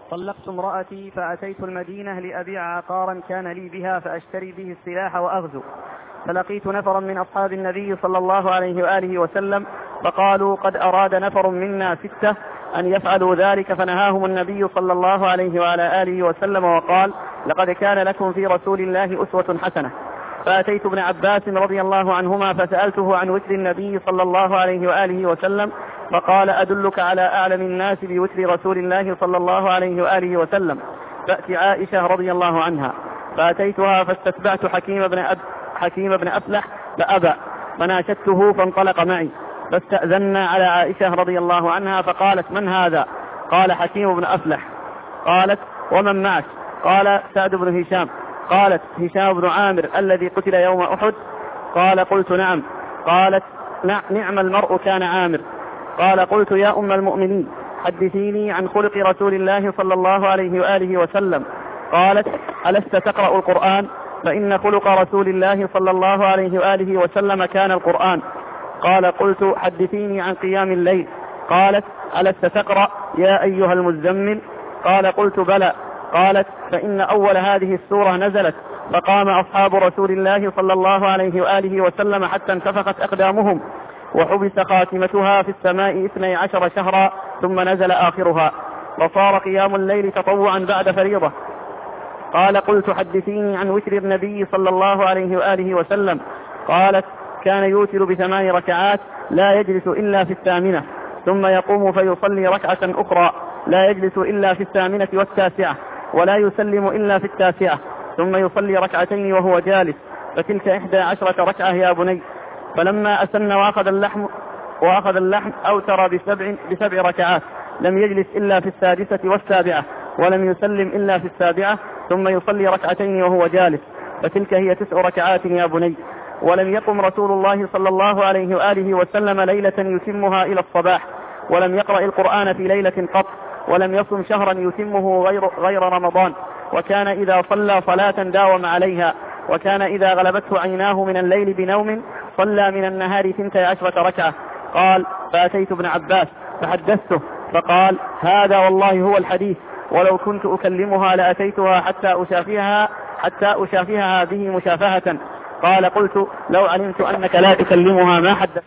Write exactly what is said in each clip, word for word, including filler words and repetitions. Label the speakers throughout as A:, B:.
A: طلقت امرأتي فأتيت المدينة لأبيع عقارا كان لي بها فأشتري به السلاح وأغزو، فلقيت نفرا من أصحاب النبي صلى الله عليه وآله وسلم فقالوا قد أراد نفر منا ستة أن يفعلوا ذلك، فنهاهم النبي صلى الله عليه وعلى آله وسلم وقال لقد كان لكم في رسول الله أسوة حسنة. فأتيت ابن عباس رضي الله عنهما فسألته عن وتر النبي صلى الله عليه وآله وسلم فقال أدلك على أعلم الناس بوتر رسول الله صلى الله عليه وآله وسلم، فأتي عائشة رضي الله عنها. فأتيتها فاستتبعت حكيم بن, أب حكيم بن أفلح فأبى، فناشدته فانطلق معي، فاستأذنا على عائشة رضي الله عنها فقالت من هذا؟ قال حكيم بن أفلح. قالت ومن معك؟ قال سعد بن هشام. قالت هشام بن عامر الذي قتل يوم أحد؟ قال قلت نعم. قالت نعم المرء كان عامر. قال قلت يا أم المؤمنين حدثيني عن خلق رسول الله صلى الله عليه وآله وسلم. قالت ألست تقرأ القرآن؟ فإن خلق رسول الله صلى الله عليه وآله وسلم كان القرآن. قال قلت حدثيني عن قيام الليل. قالت ألست تقرأ يا أيها المزمل؟ قال قلت بلى. قالت فإن أول هذه السورة نزلت فقام أصحاب رسول الله صلى الله عليه وآله وسلم حتى انتفخت أقدامهم، وحبس خاتمتها في السماء اثني عشر شهرا ثم نزل آخرها، وصار قيام الليل تطوعا بعد فريضة. قال قلت حدثيني عن وتر النبي صلى الله عليه وآله وسلم. قالت كان يوتر بثمان ركعات لا يجلس إلا في الثامنة، ثم يقوم فيصلي ركعة أخرى لا يجلس إلا في الثامنة والتاسعة، ولا يسلم إلا في التاسعة، ثم يصلي ركعتين وهو جالس، فتلك إحدى عشرة ركعة يا بني. فلما أسن وأخذ اللحم وأخذ اللحم أوتر بسبع, بسبع ركعات، لم يجلس إلا في السادسة والسابعة، ولم يسلم إلا في السابعة، ثم يصلي ركعتين وهو جالس، فتلك هي تسع ركعات يا بني. ولم يقم رسول الله صلى الله عليه وآله وسلم ليلة يتمها إلى الصباح، ولم يقرأ القرآن في ليلة قط، ولم يصم شهرا يتمه غير, غير رمضان، وكان إذا صلى صلاة داوم عليها، وكان إذا غلبته عيناه من الليل بنوم صلى من النهار ثنتي عشرة ركعة. قال فأتيت ابن عباس فحدثته فقال هذا والله هو الحديث، ولو كنت أكلمها لأتيتها حتى أشافيها حتى أشافيها به مشافهة. قال قلت لو علمت أنك لا تكلمها ما حدثت.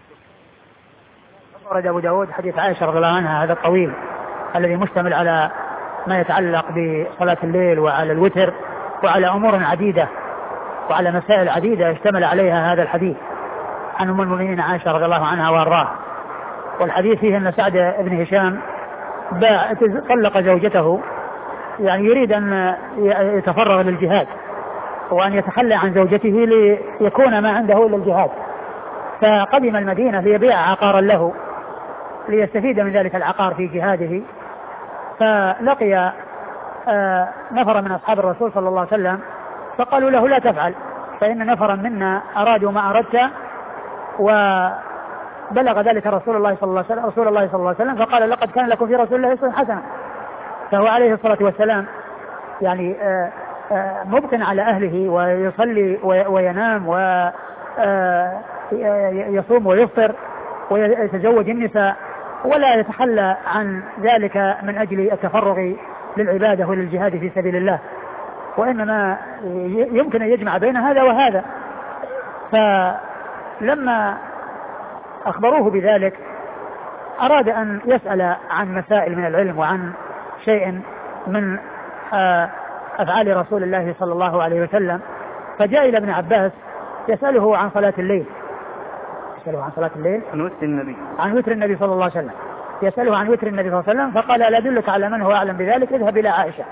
B: أورد أبو داود حديث عائشة رضي الله عنها هذا الطويل الذي مشتمل على ما يتعلق بصلاة الليل وعلى الوتر وعلى أمور عديدة وعلى مسائل عديدة اشتمل عليها هذا الحديث عن أم المؤمنين عائشة رضي الله عنها وارضاها. والحديث فيه أن سعد بن هشام طلق زوجته، يعني يريد أن يتفرغ للجهاد وأن يتخلى عن زوجته ليكون ما عنده إلا الجهاد، فقدم المدينة ليبيع عقارا له ليستفيد من ذلك العقار في جهاده، فلقي آه نفر من أصحاب الرسول صلى الله عليه وسلم فقالوا له لا تفعل، فإن نفرا منا أرادوا ما أردت. وبلغ ذلك رسول الله صلى الله عليه وسلم رسول الله صلى الله عليه وسلم فقال لقد كان لكم في رسول الله أسوة حسنة. فهو عليه الصلاة والسلام يعني آه آه مبقٍ على أهله ويصلي وينام ويصوم ويفطر ويتزوج النساء، ولا يتخلى عن ذلك من أجل التفرغ للعبادة وللجهاد في سبيل الله، وإنما يمكن أن يجمع بين هذا وهذا. فلما أخبروه بذلك أراد أن يسأل عن مسائل من العلم وعن شيء من أفعال رسول الله صلى الله عليه وسلم، فجاء إلى ابن عباس يسأله عن صلاة الليل يسأله عن صلاة الليل
A: عن وتر النبي
B: عن وتر النبي صلى الله عليه وسلم يسأله عن وتر النبي صلى الله عليه وسلم، فقال لا أدلك على من هو أعلم بذلك، اذهب إلى عائشة.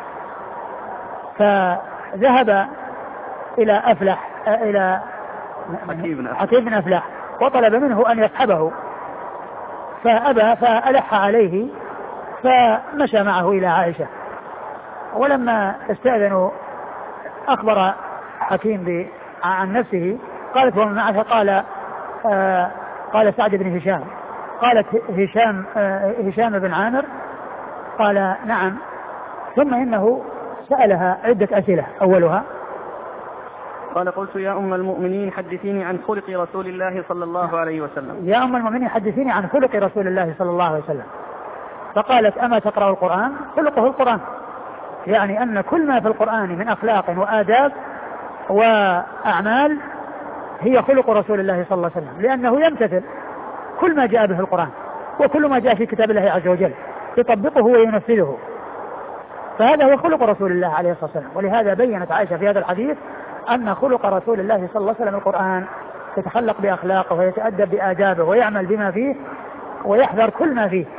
B: فذهب إلى أفلح إلى حكيم بن أفلح وطلب منه أن يصحبه، فأبى فألح عليه فمشى معه إلى عائشة. ولما استأذنوا أخبر حكيم عن نفسه، قالت ومن معه؟ قال آه قال سعد بن هشام. قالت هشام آه هشام بن عامر؟ قال نعم. ثم إنه سألها عدة أسئلة، أولها
A: قال قلت يا أم المؤمنين حدثيني عن خلق رسول الله صلى الله عليه وسلم.
B: يا أم المؤمنين حدثيني عن خلق رسول الله صلى الله عليه وسلم. فقالت أما تقرأ القرآن؟ خلقه القرآن، يعني أن كل ما في القرآن من أخلاق وآداب وأعمال هي خلق رسول الله صلى الله عليه وسلم، لأنه يمتثل كل ما جاء به القرآن وكل ما جاء في كتاب الله عز وجل يطبقه وينفذه، فهذا هو خلق رسول الله عليه الصلاة والسلام. ولهذا بينت عائشة في هذا الحديث أن خلق رسول الله صلى الله عليه وسلم القرآن، يتخلق بأخلاقه ويتأدب بآدابه ويعمل بما فيه ويحذر كل ما فيه،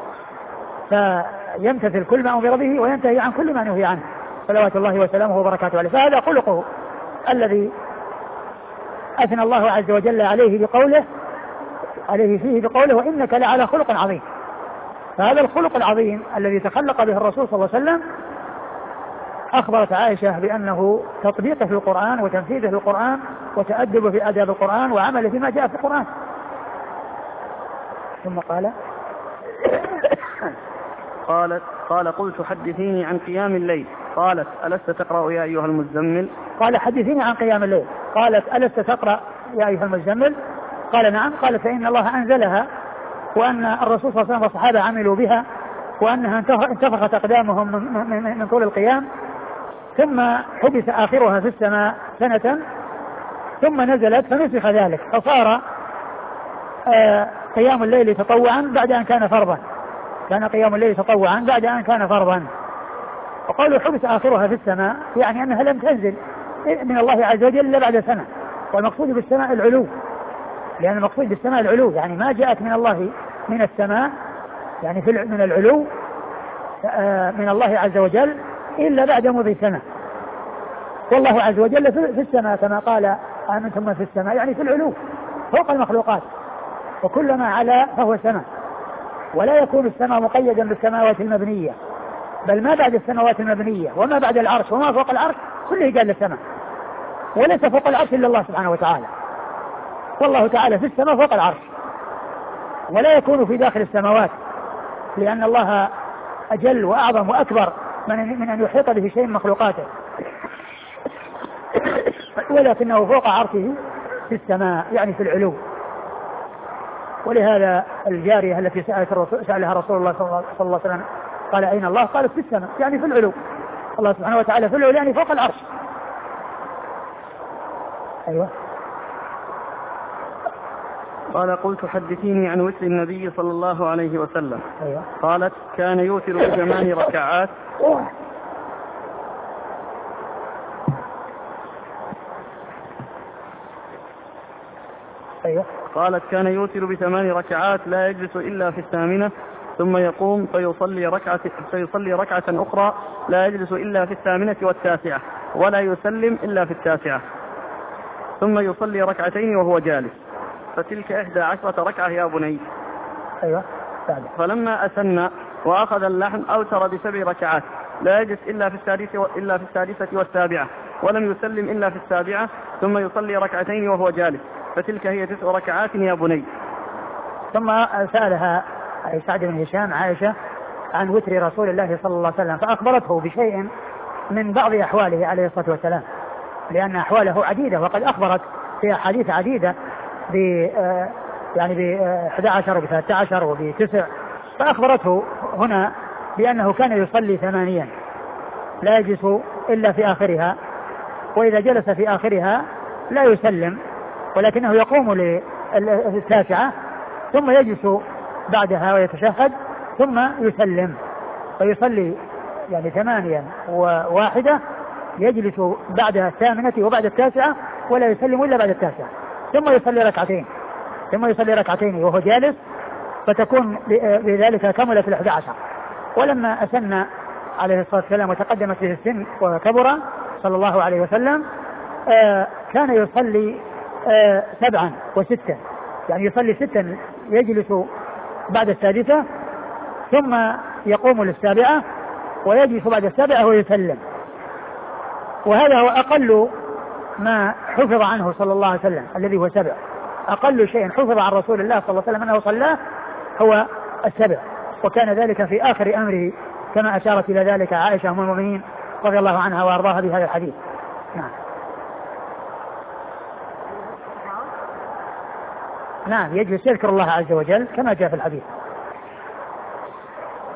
B: فيمتثل كل ما أمر به وينتهي عن كل ما نهي عنه صلوات الله وسلامه وبركاته عليه. فهذا خلقه الذي أثنى الله عز وجل عليه بقوله عليه فيه بقوله وإنك لعلى خلق عظيم. فهذا الخلق العظيم الذي تخلق به الرسول صلى الله عليه وسلم أخبرت عائشة بأنه تطبيقه في القرآن وتنفيذه في القرآن وتأدبه في آداب القرآن وعمله فيما جاء في القرآن. ثم قال
A: قالت قال قلت حدثيني عن قيام الليل. قالت ألست تقرأ يا أيها المزمل؟
B: قال حدثيني عن قيام الليل. قالت ألست تقرأ يا أيها المزمل؟ قال نعم. قالت فإن الله أنزلها وأن الرسول صلى الله عليه وسلم والصحابة عملوا بها وأنها انتفخت أقدامهم من, من, من طول القيام، ثم حبس آخرها في السماء سنة ثم نزلت فنسخ ذلك فصار آه قيام الليل تطوعا بعد أن كان فرضا، كان قيام الليل تطوعا بعد أن كان فرضا. وقالوا حبس آخرها في السماء يعني أنها لم تنزل من الله عز وجل إلا بعد سنة، والمقصود بالسماء العلو، لأن المقصود بالسماء العلو يعني ما جاءت من الله من السماء يعني في من العلو آه من الله عز وجل إلا بعد مضي سنة. والله عز وجل في السماء كما قال أنتم في السماء يعني في العلو فوق المخلوقات، وكلما علا فهو سماء، ولا يكون السماء مقيدا بالسماوات المبنية، بل ما بعد السماوات المبنية وما بعد العرش وما فوق العرش كله قال للسماء، وليس فوق العرش إلا الله سبحانه وتعالى، والله تعالى في السماء فوق العرش، ولا يكون في داخل السماوات لأن الله أجل وأعظم وأكبر من أن يحيط به شيء من مخلوقاته، ولكنه فوق عرشه في السماء يعني في العلو. ولهذا الجارية التي سألت الرسول سألها رسول الله صلى الله عليه وسلم قال أين الله؟ قالت في السماء يعني في العلو، الله سبحانه وتعالى في العلو يعني فوق العرش. أيوة.
A: قال قلت حدثيني عن وتر النبي صلى الله عليه وسلم.
B: أيوة.
A: قالت كان يوتر بثمان ركعات.
B: أيوة.
A: قالت كان يوتر بثمان ركعات لا يجلس إلا في الثامنة ثم يقوم فيصلي ركعة, فيصلي ركعة أخرى لا يجلس إلا في الثامنة والتاسعة ولا يسلم إلا في التاسعة ثم يصلي ركعتين وهو جالس، فتلك إحدى عشرة ركعة يا بني.
B: أيوة.
A: فلما أسن وأخذ اللحن أوتر بسبع ركعات لا يجلس إلا في السادسة إلا في السادسة والسابعة ولم يسلم إلا في السابعة ثم يصلي ركعتين وهو جالس، فتلك هي تسع ركعات يا بني.
B: ثم سألها سعد بن هشام عائشة عن وتر رسول الله صلى الله عليه وسلم فأخبرته بشيء من بعض أحواله عليه الصلاة والسلام، لأن أحواله عديدة وقد أخبرت في أحاديث عديدة ب يعني ب إحدى عشر وب ثلاثة عشر وب تسع، فأخبرته هنا بأنه كان يصلي ثمانيا لا يجلس إلا في آخرها، وإذا جلس في آخرها لا يسلم ولكنه يقوم للتاسعة ثم يجلس بعدها ويتشهد ثم يسلم، فيصلي يعني ثمانيا وواحدة يجلس بعد الثامنة وبعد التاسعة ولا يسلم إلا بعد التاسعة ثم يصلي ركعتين ثم يصلي ركعتين وهو جالس، فتكون بذلك كملت الإحدى عشر. ولما أسن عليه الصلاة والسلام وتقدمت به السن وكبر صلى الله عليه وسلم آه كان يصلي آه سبعا وستا، يعني يصلي ستا يجلس بعد السادسة ثم يقوم للسابعة ويجلس بعد السابعة ويسلم، وهذا هو أقل ما حفظ عنه صلى الله عليه وسلم الذي هو سبع، أقل شيء حفظ عن رسول الله صلى الله عليه وسلم أنه صلاه هو السبع، وكان ذلك في آخر أمره كما أشارت إلى ذلك عائشة أم المؤمنين رضي الله عنها وأرضاها بهذا الحديث. نعم. نعم يجلس يذكر الله عز وجل كما جاء في الحديث.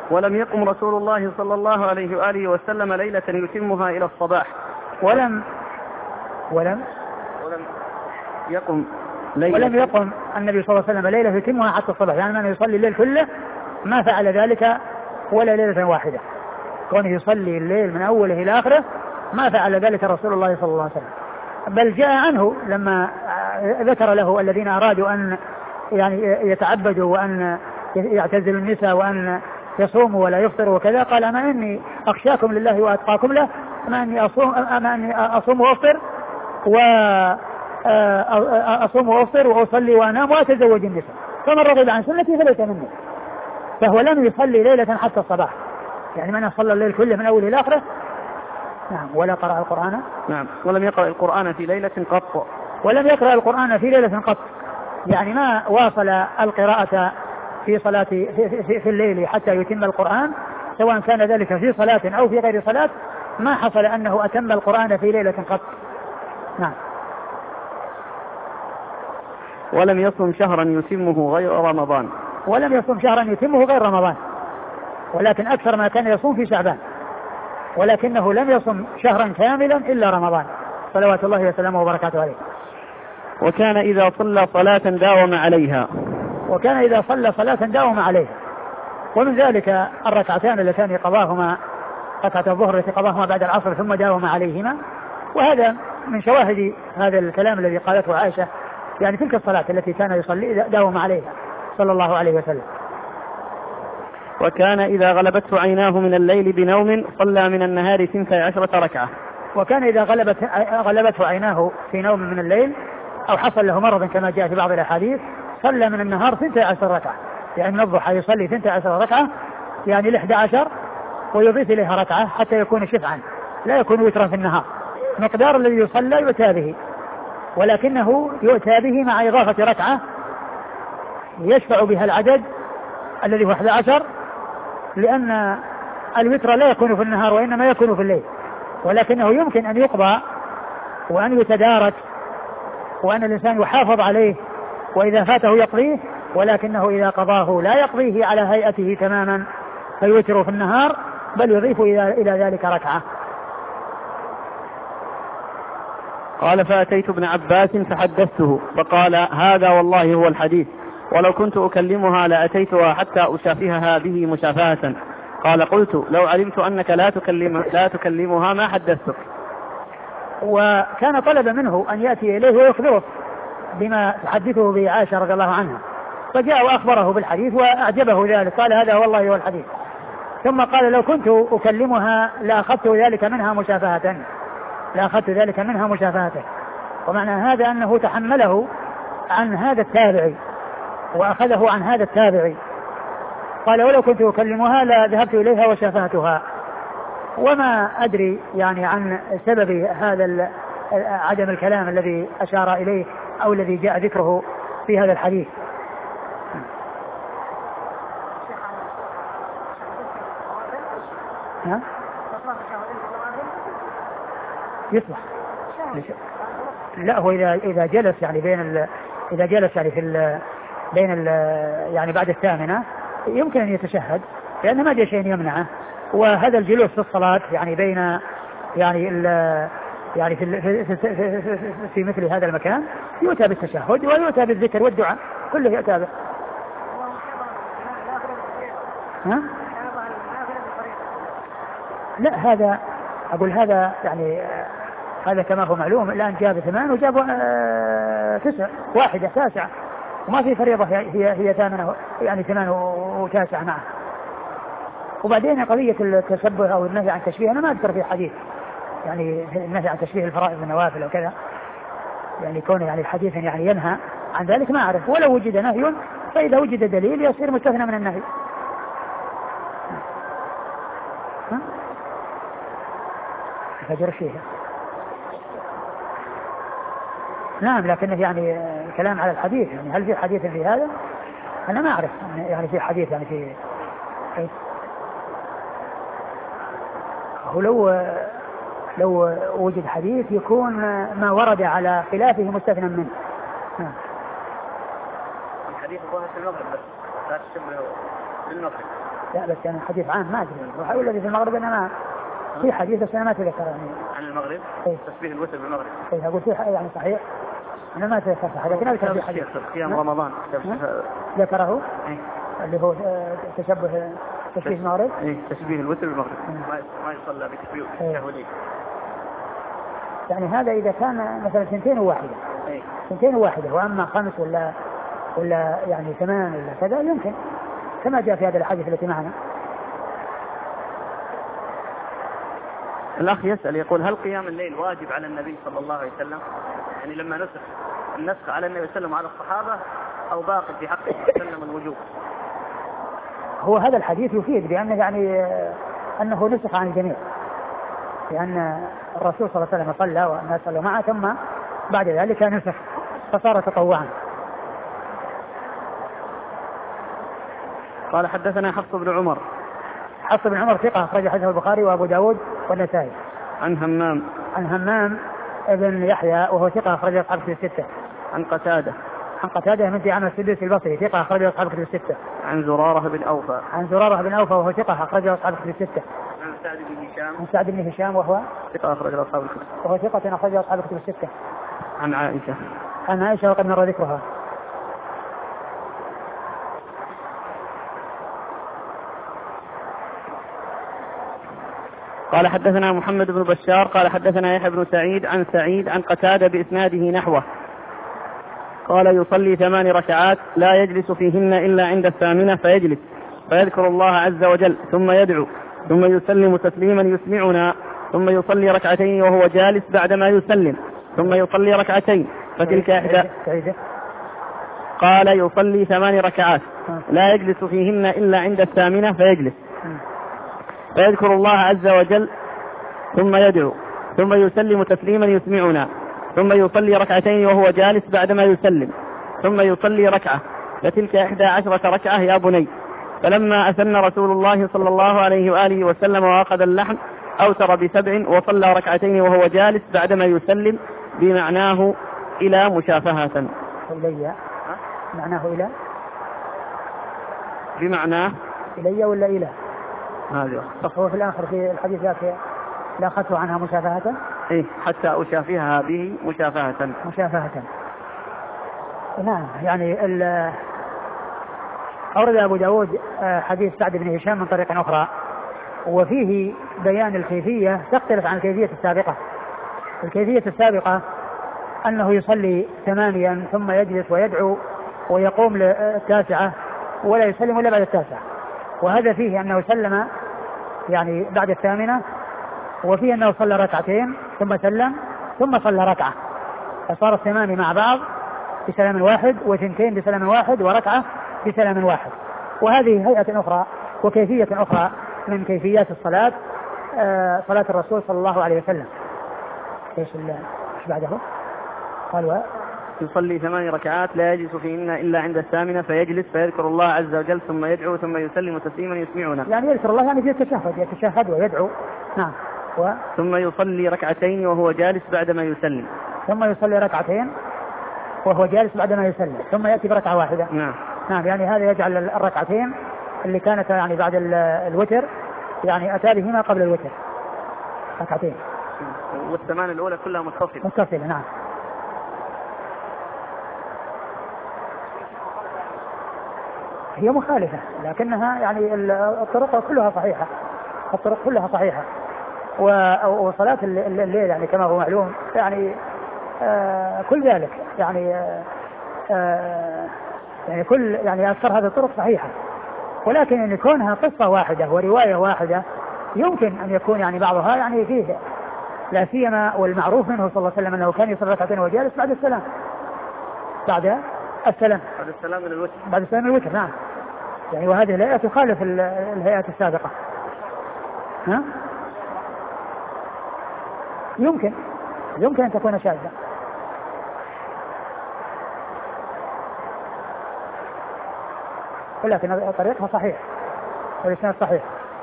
A: ولم يقم رسول الله صلى الله عليه وآله وسلم ليلة يتمها إلى الصباح.
B: ولم ولم
A: ولم يقم ليلة
B: ولم يقم النبي صلى الله عليه وسلم ليلة يتمها حتى الصباح، يعني من يصلي الليل كله ما فعل ذلك ولا ليلة واحدة، كونه يصلي الليل من أوله إلى آخره ما فعل ذلك رسول الله صلى الله عليه وسلم. بل جاء عنه لما ذكر له الذين أرادوا أن يعني يتعبدوا وأن يعتزلوا النساء وأن يصوموا ولا يفطروا وكذا، قال أما إني أخشاكم لله وأتقاكم له، أما إني أصوم, أما إني أصوم وأفطر وأصوم وأفطر وأصلي وأنام وأتزوج النساء، فمن رغب عن سنتي فليس مني. فهو لم يصلي ليلة حتى الصباح، يعني من صلى الليل كله من أول إلى آخره. نعم. ولا قرأ القرآن.
A: نعم. ولم يقرأ القرآن في ليلة قط.
B: ولم يقرأ القرآن في ليلة قط، يعني ما واصل القراءة في صلاة في, في, في الليل حتى يتم القرآن، سواء كان ذلك في صلاة أو في غير صلاة، ما حصل أنه أتم القرآن في ليلة قط. نعم.
A: ولم يصم شهرا يتمه غير رمضان.
B: ولم يصم شهرا يتمه غير رمضان، ولكن أكثر ما كان يصوم في شعبان، ولكنه لم يصم شهرا كاملا إلا رمضان صلوات الله وسلامه وبركاته عليه.
A: وكان إذا صلى صلاة داوم عليها.
B: وكان إذا صلى صلاة داوم عليها. ومن ذلك الركعتان اللتان قضاهما، ركعة الظهر التي قضاهما بعد العصر ثم داوم عليهما، وهذا من شواهد هذا الكلام الذي قالته عائشة، يعني تلك الصلاة التي كان يصلي داوم عليها صلى الله عليه وسلم.
A: وكان إذا غلبته عيناه من الليل بنوم صلى من النهار ثنتي عشرة ركعة.
B: وكان إذا غلبت غلبته عيناه في نوم من الليل أو حصل له مرض كما جاء في بعض الأحاديث صلى من النهار ثنتي عشر ركعة، يعني من الضحى يصلي ثنتي عشر ركعة، يعني لإحدى عشر ويضيف إليها ركعة حتى يكون شفعا لا يكون وترا في النهار، مقدار الذي يصلى يؤتى به، ولكنه يؤتى به مع إضافة ركعة يشفع بها العدد الذي هو إحدى عشر، لأن الوتر لا يكون في النهار وإنما يكون في الليل، ولكنه يمكن أن يقضى وأن يتدارك وأن الإنسان يحافظ عليه وإذا فاته يقضيه، ولكنه إذا قضاه لا يقضيه على هيئته تماما فيوتر في النهار، بل يضيف إلى ذلك ركعة.
A: قال فأتيت ابن عباس فحدثته فقال هذا والله هو الحديث، ولو كنت أكلمها لأتيتها حتى أشافهها به مشافهة. قال قلت لو علمت أنك لا, تكلم لا تكلمها ما حدثتك.
B: وكان طلب منه أن يأتي إليه ويخبره بما تحدثه به عائشة رضي الله عنها، فجاء وأخبره بالحديث وأعجبه ذلك، قال هذا والله هو الحديث. ثم قال لو كنت أكلمها لأخذت ذلك منها مشافهة لأخذت ذلك منها مشافهة ومعنى هذا أنه تحمله عن هذا التابعي وأخذه عن هذا التابعي. قال ولو كنت أكلمها لذهبت إليها وشافهتها. وما أدري يعني عن سبب هذا عدم الكلام الذي أشار إليه أو الذي جاء ذكره في هذا الحديث. ها؟ يصلح. لا هو إذا إذا جلس يعني بين ال إذا جلس يعني في ال بين ال يعني بعد الثامنة يمكن أن يتشهد لأن ما جاء شيء يمنعه، وهذا الجلوس في الصلاة يعني بين يعني ال يعني في في, في, في, في مثل هذا المكان يؤتى بالتشهد ويؤتى بالذكر والدعاء كله يؤتى به. ها؟ لا هذا أقول هذا يعني هذا كما هو معلوم الآن جاب ثمان وجاب آه تسع واحدة تاسعة وما في فريضة هي هي ثامنة يعني ثمان وتاسعة معه. وبعدين قضية التشبه أو النهي عن تشبيه أنا ما أذكر في الحديث يعني النهي عن تشبيه الفرائض والنوافل أو كذا يعني كونه يعني الحديث يعني ينهى عن ذلك ما أعرف، ولو وجد نهي فإذا وجد دليل يصير مستثنى من النهي. ها؟ فجر فيها نعم، لكن يعني الكلام على الحديث يعني هل في حديث في هذا؟ أنا ما أعرف يعني في حديث يعني في هو لو لو وجد حديث يكون ما ورد على خلافه مستثنى منه. نعم.
A: الحديث الظاهر في المغرب بس لا تشبه بالمغرب.
B: لا بس أنا حديث عام ما أدري وحاول الذي في المغرب أنا ما في حديث بس أنا ما تذكر يعني
A: عن المغرب.
B: إيه؟
A: تشبيه الوتر بالمغرب.
B: إيه أقول فيه يعني صحيح أنا ما تذكر صحيح لكن هذا تشبيه حديث
A: صيام رمضان
B: ذكره
A: إيه؟
B: اللي هو تشبه تشبيه المغرب.
A: إيه تشبيه الوتر بالمغرب ما يصلى بتشبيه الشهودي.
B: يعني هذا إذا كان مثلا سنتين وواحدة
A: إيه؟
B: سنتين وواحدة وأما خمس ولا ولا يعني ثمان ولا كذا يمكن كما جاء في هذا الحديث التي معنا.
A: الأخ يسأل يقول هل قيام الليل واجب على النبي صلى الله عليه وسلم؟ يعني لما نسخ النسخ على النبي صلى الله عليه وسلم وعلى الصحابة أو باقي في حقه صلى الله عليه وسلم الوجوب؟
B: هو هذا الحديث يفيد بأنه يعني أنه نسخ عن الجميع لأن الرسول صلى الله عليه وسلم صلى والناس صلوا معه ثم بعد ذلك نسخ فصار تطوعا.
A: قال حدثنا حفص بن عمر.
B: حفص بن عمر ثقة أخرج حديثه البخاري وأبو داود والنسائي.
A: عن همام.
B: عن همام ابن يحيى وهو ثقة أخرج أصحاب كتب الستة.
A: عن قتادة.
B: عن قتادة من دعامة السدوسي البصري ثقة أخرج أصحاب كتب الستة.
A: عن زرارة بن أوفى.
B: عن زرارة بن أوفى وهو ثقة أخرج أصحاب كتب الستة.
A: عن سعد بن هشام.
B: عن سعد بن هشام وهو
A: ثقة أخرج أصحاب الكتب.
B: وهو ثقة أخرج أصحاب كتب الستة.
A: عن عائشة.
B: عن عائشة وقد مر ذكرها.
A: قال حدثنا محمد بن بشار قال حدثنا يحيى بن سعيد عن سعيد عن قتادة بإسناده نحوه قال يصلي ثمان ركعات لا يجلس فيهن إلا عند الثامنة فيجلس فيذكر الله عز وجل ثم يدعو ثم يسلم تسليما يسمعنا ثم يصلي ركعتين وهو جالس بعدما يسلم ثم يصلي ركعتين فتلك إحدى. قال يصلي ثمان ركعات لا يجلس فيهن إلا عند الثامنة فيجلس فيذكر الله عز وجل ثم يدعو ثم يسلم تسليما يسمعنا ثم يصلي ركعتين وهو جالس بعدما يسلم ثم يصلي ركعة فتلك إحدى عشرة ركعة يا بني. فلما أثنى رسول الله صلى الله عليه وآله وسلم وأخذ اللحم أوتر بسبع وصلى ركعتين وهو جالس بعدما يسلم بمعناه إلى مشافهة.
B: إلي معناه إلى
A: بمعناه
B: إلي ولا إلى
A: هذا
B: هو في الآخر في الحديث ذاك لا أخذت عنها مشافهة
A: إيه حتى أشافهها به مشافهة
B: مشافهة. نعم يعني أورد أبو داود حديث سعد بن هشام من طريق أخرى وفيه بيان الكيفية تختلف عن الكيفية السابقة. الكيفية السابقة أنه يصلي ثمانيا ثم يجلس ويدعو ويقوم للتاسعة ولا يسلم إلا بعد التاسعة وهذا فيه أنه سلم يعني بعد الثامنة وفيه أنه صلى ركعتين ثم سلم ثم صلى ركعة فصار الثمان مع بعض بسلام واحد وثنتين بسلام واحد وركعة بسلام واحد. وهذه هيئة أخرى وكيفية أخرى من كيفيات الصلاة آه صلاة الرسول صلى الله عليه وسلم. ايش ايش بعده؟ قال
A: يصلي ثمان ركعات لا يجلس فيهن إلا عند الثامنة فيجلس فيذكر الله عز وجل ثم يدعو ثم يسلم تسليما يسمعنا.
B: يعني يذكر الله يعني في التشهد يتشهد ويدعو. نعم. و...
A: ثم يصلي ركعتين وهو جالس بعدما يسلم.
B: ثم يصلي ركعتين وهو جالس بعدما يسلم ثم يأتي بركعة واحدة.
A: نعم.
B: نعم يعني هذا يجعل الركعتين اللي كانت يعني بعد الوتر يعني أتى بهما قبل الوتر ركعتين.
A: والثمان الأولى كلها متصلة.
B: متصلة نعم. هي مخالفة لكنها يعني الطرق كلها صحيحة الطرق كلها صحيحة وصلاة الليل يعني كما هو معلوم يعني آه كل ذلك يعني آه يعني كل يعني أكثر هذه الطرق صحيحة ولكن أن يكونها قصة واحدة ورواية واحدة يمكن أن يكون يعني بعضها يعني فيه لا سيما والمعروف منه صلى الله عليه وسلم أنه كان يصلي ركعتين وجالس بعد السلام بعد السلام
A: بعد السلام من الوتر
B: بعد السلام من الوتر. نعم يعني وهذه الهيئة تخالف الهيئات السابقة. ها يمكن يمكن أن تكون شاذة ولكن طريقها صحيح والإسناد صحيح.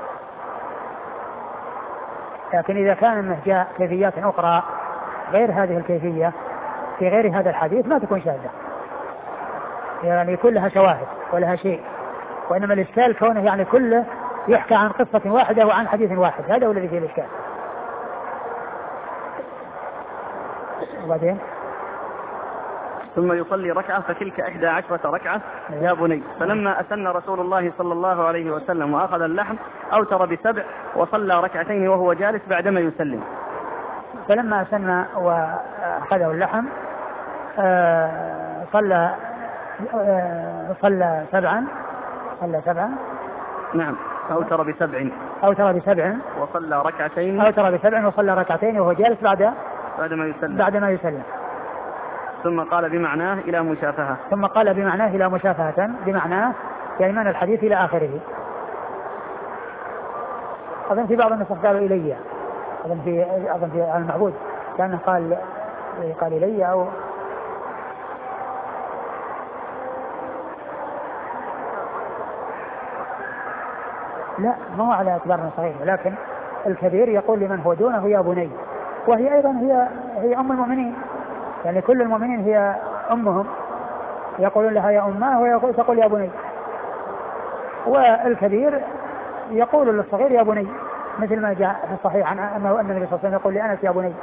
B: لكن إذا كان انه جاء كيفيات أخرى غير هذه الكيفية في غير هذا الحديث ما تكون شاذة يعني كلها شواهد ولها شيء، وإنما الإشكال كونه يعني كله يحكى عن قصة واحدة وعن حديث واحد، هذا هو الذي فيه الإشكال. وبعدين
A: ثم يصلي ركعة فتلك إحدى عشرة ركعة يا بني. فلما أسن رسول الله صلى الله عليه وسلم وأخذ اللحم أوتر بسبع وصلى ركعتين وهو جالس بعدما يسلم.
B: فلما أسن وأخذه اللحم صلى صلى سبعا صلى سبعا
A: نعم أوتر بسبع
B: أوتر بسبع
A: وصلى ركعتين
B: أوتر بسبع وصلى ركعتين وهو جالس بعد
A: بعدما يسلم
B: بعدما يسلم
A: ثم قال بمعناه إلى مشافهة
B: ثم قال بمعناه إلى مشافهة بمعناه يعني من الحديث إلى آخره. أظن في بعض النسخ قالوا إلي، أظن في أظن في المعبود كان قال قال إلي أو لا، ما هو على اعتبار صغير، ولكن الكبير يقول لمن هو دونه يا بني، وهي أيضا هي هي أم المؤمنين، يعني كل المؤمنين هي أمهم، يقولون لها يا أماه ويقول تقول يا بني، والكبير يقول للصغير يا بني، مثل ما جاء في الصحيح عن أنه أن النبي صلى الله عليه وسلم يقول لأنس يا بني،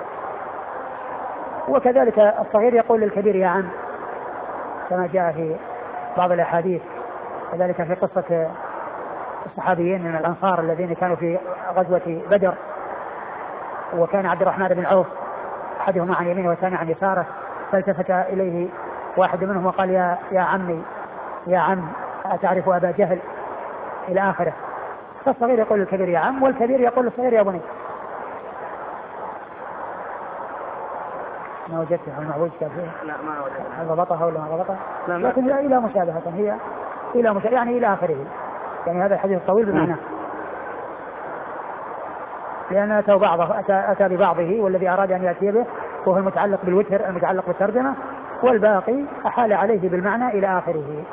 B: وكذلك الصغير يقول للكبير يا عم، كما جاء في بعض الأحاديث، كذلك في قصة الصحابيين من الأنصار الذين كانوا في غزوة بدر، وكان عبد الرحمن بن عوف أحدهما عن يمينه والثاني عن يساره، فالتفت إليه واحد منهم وقال يا يا عمي يا عم أتعرف أبا جهل إلى آخره. فالصغير يقول للكبير يا عم، والكبير يقول للصغير يا بني. ما وجدتها المعبود فيه؟
A: لا ما وجدتها.
B: هل ضبطها ولا ما ضبطها؟
A: لا
B: لكن هي إلى مشابهة، هي إلى مشابهة يعني إلى آخره، يعني هذا الحديث الطويل بمعناه، لأن أتى بعضه أتى, أتى ببعضه والذي أراد أن يأتي به وهو المتعلق بالوتر المتعلق بالترجمة، والباقي أحال عليه بالمعنى إلى آخره.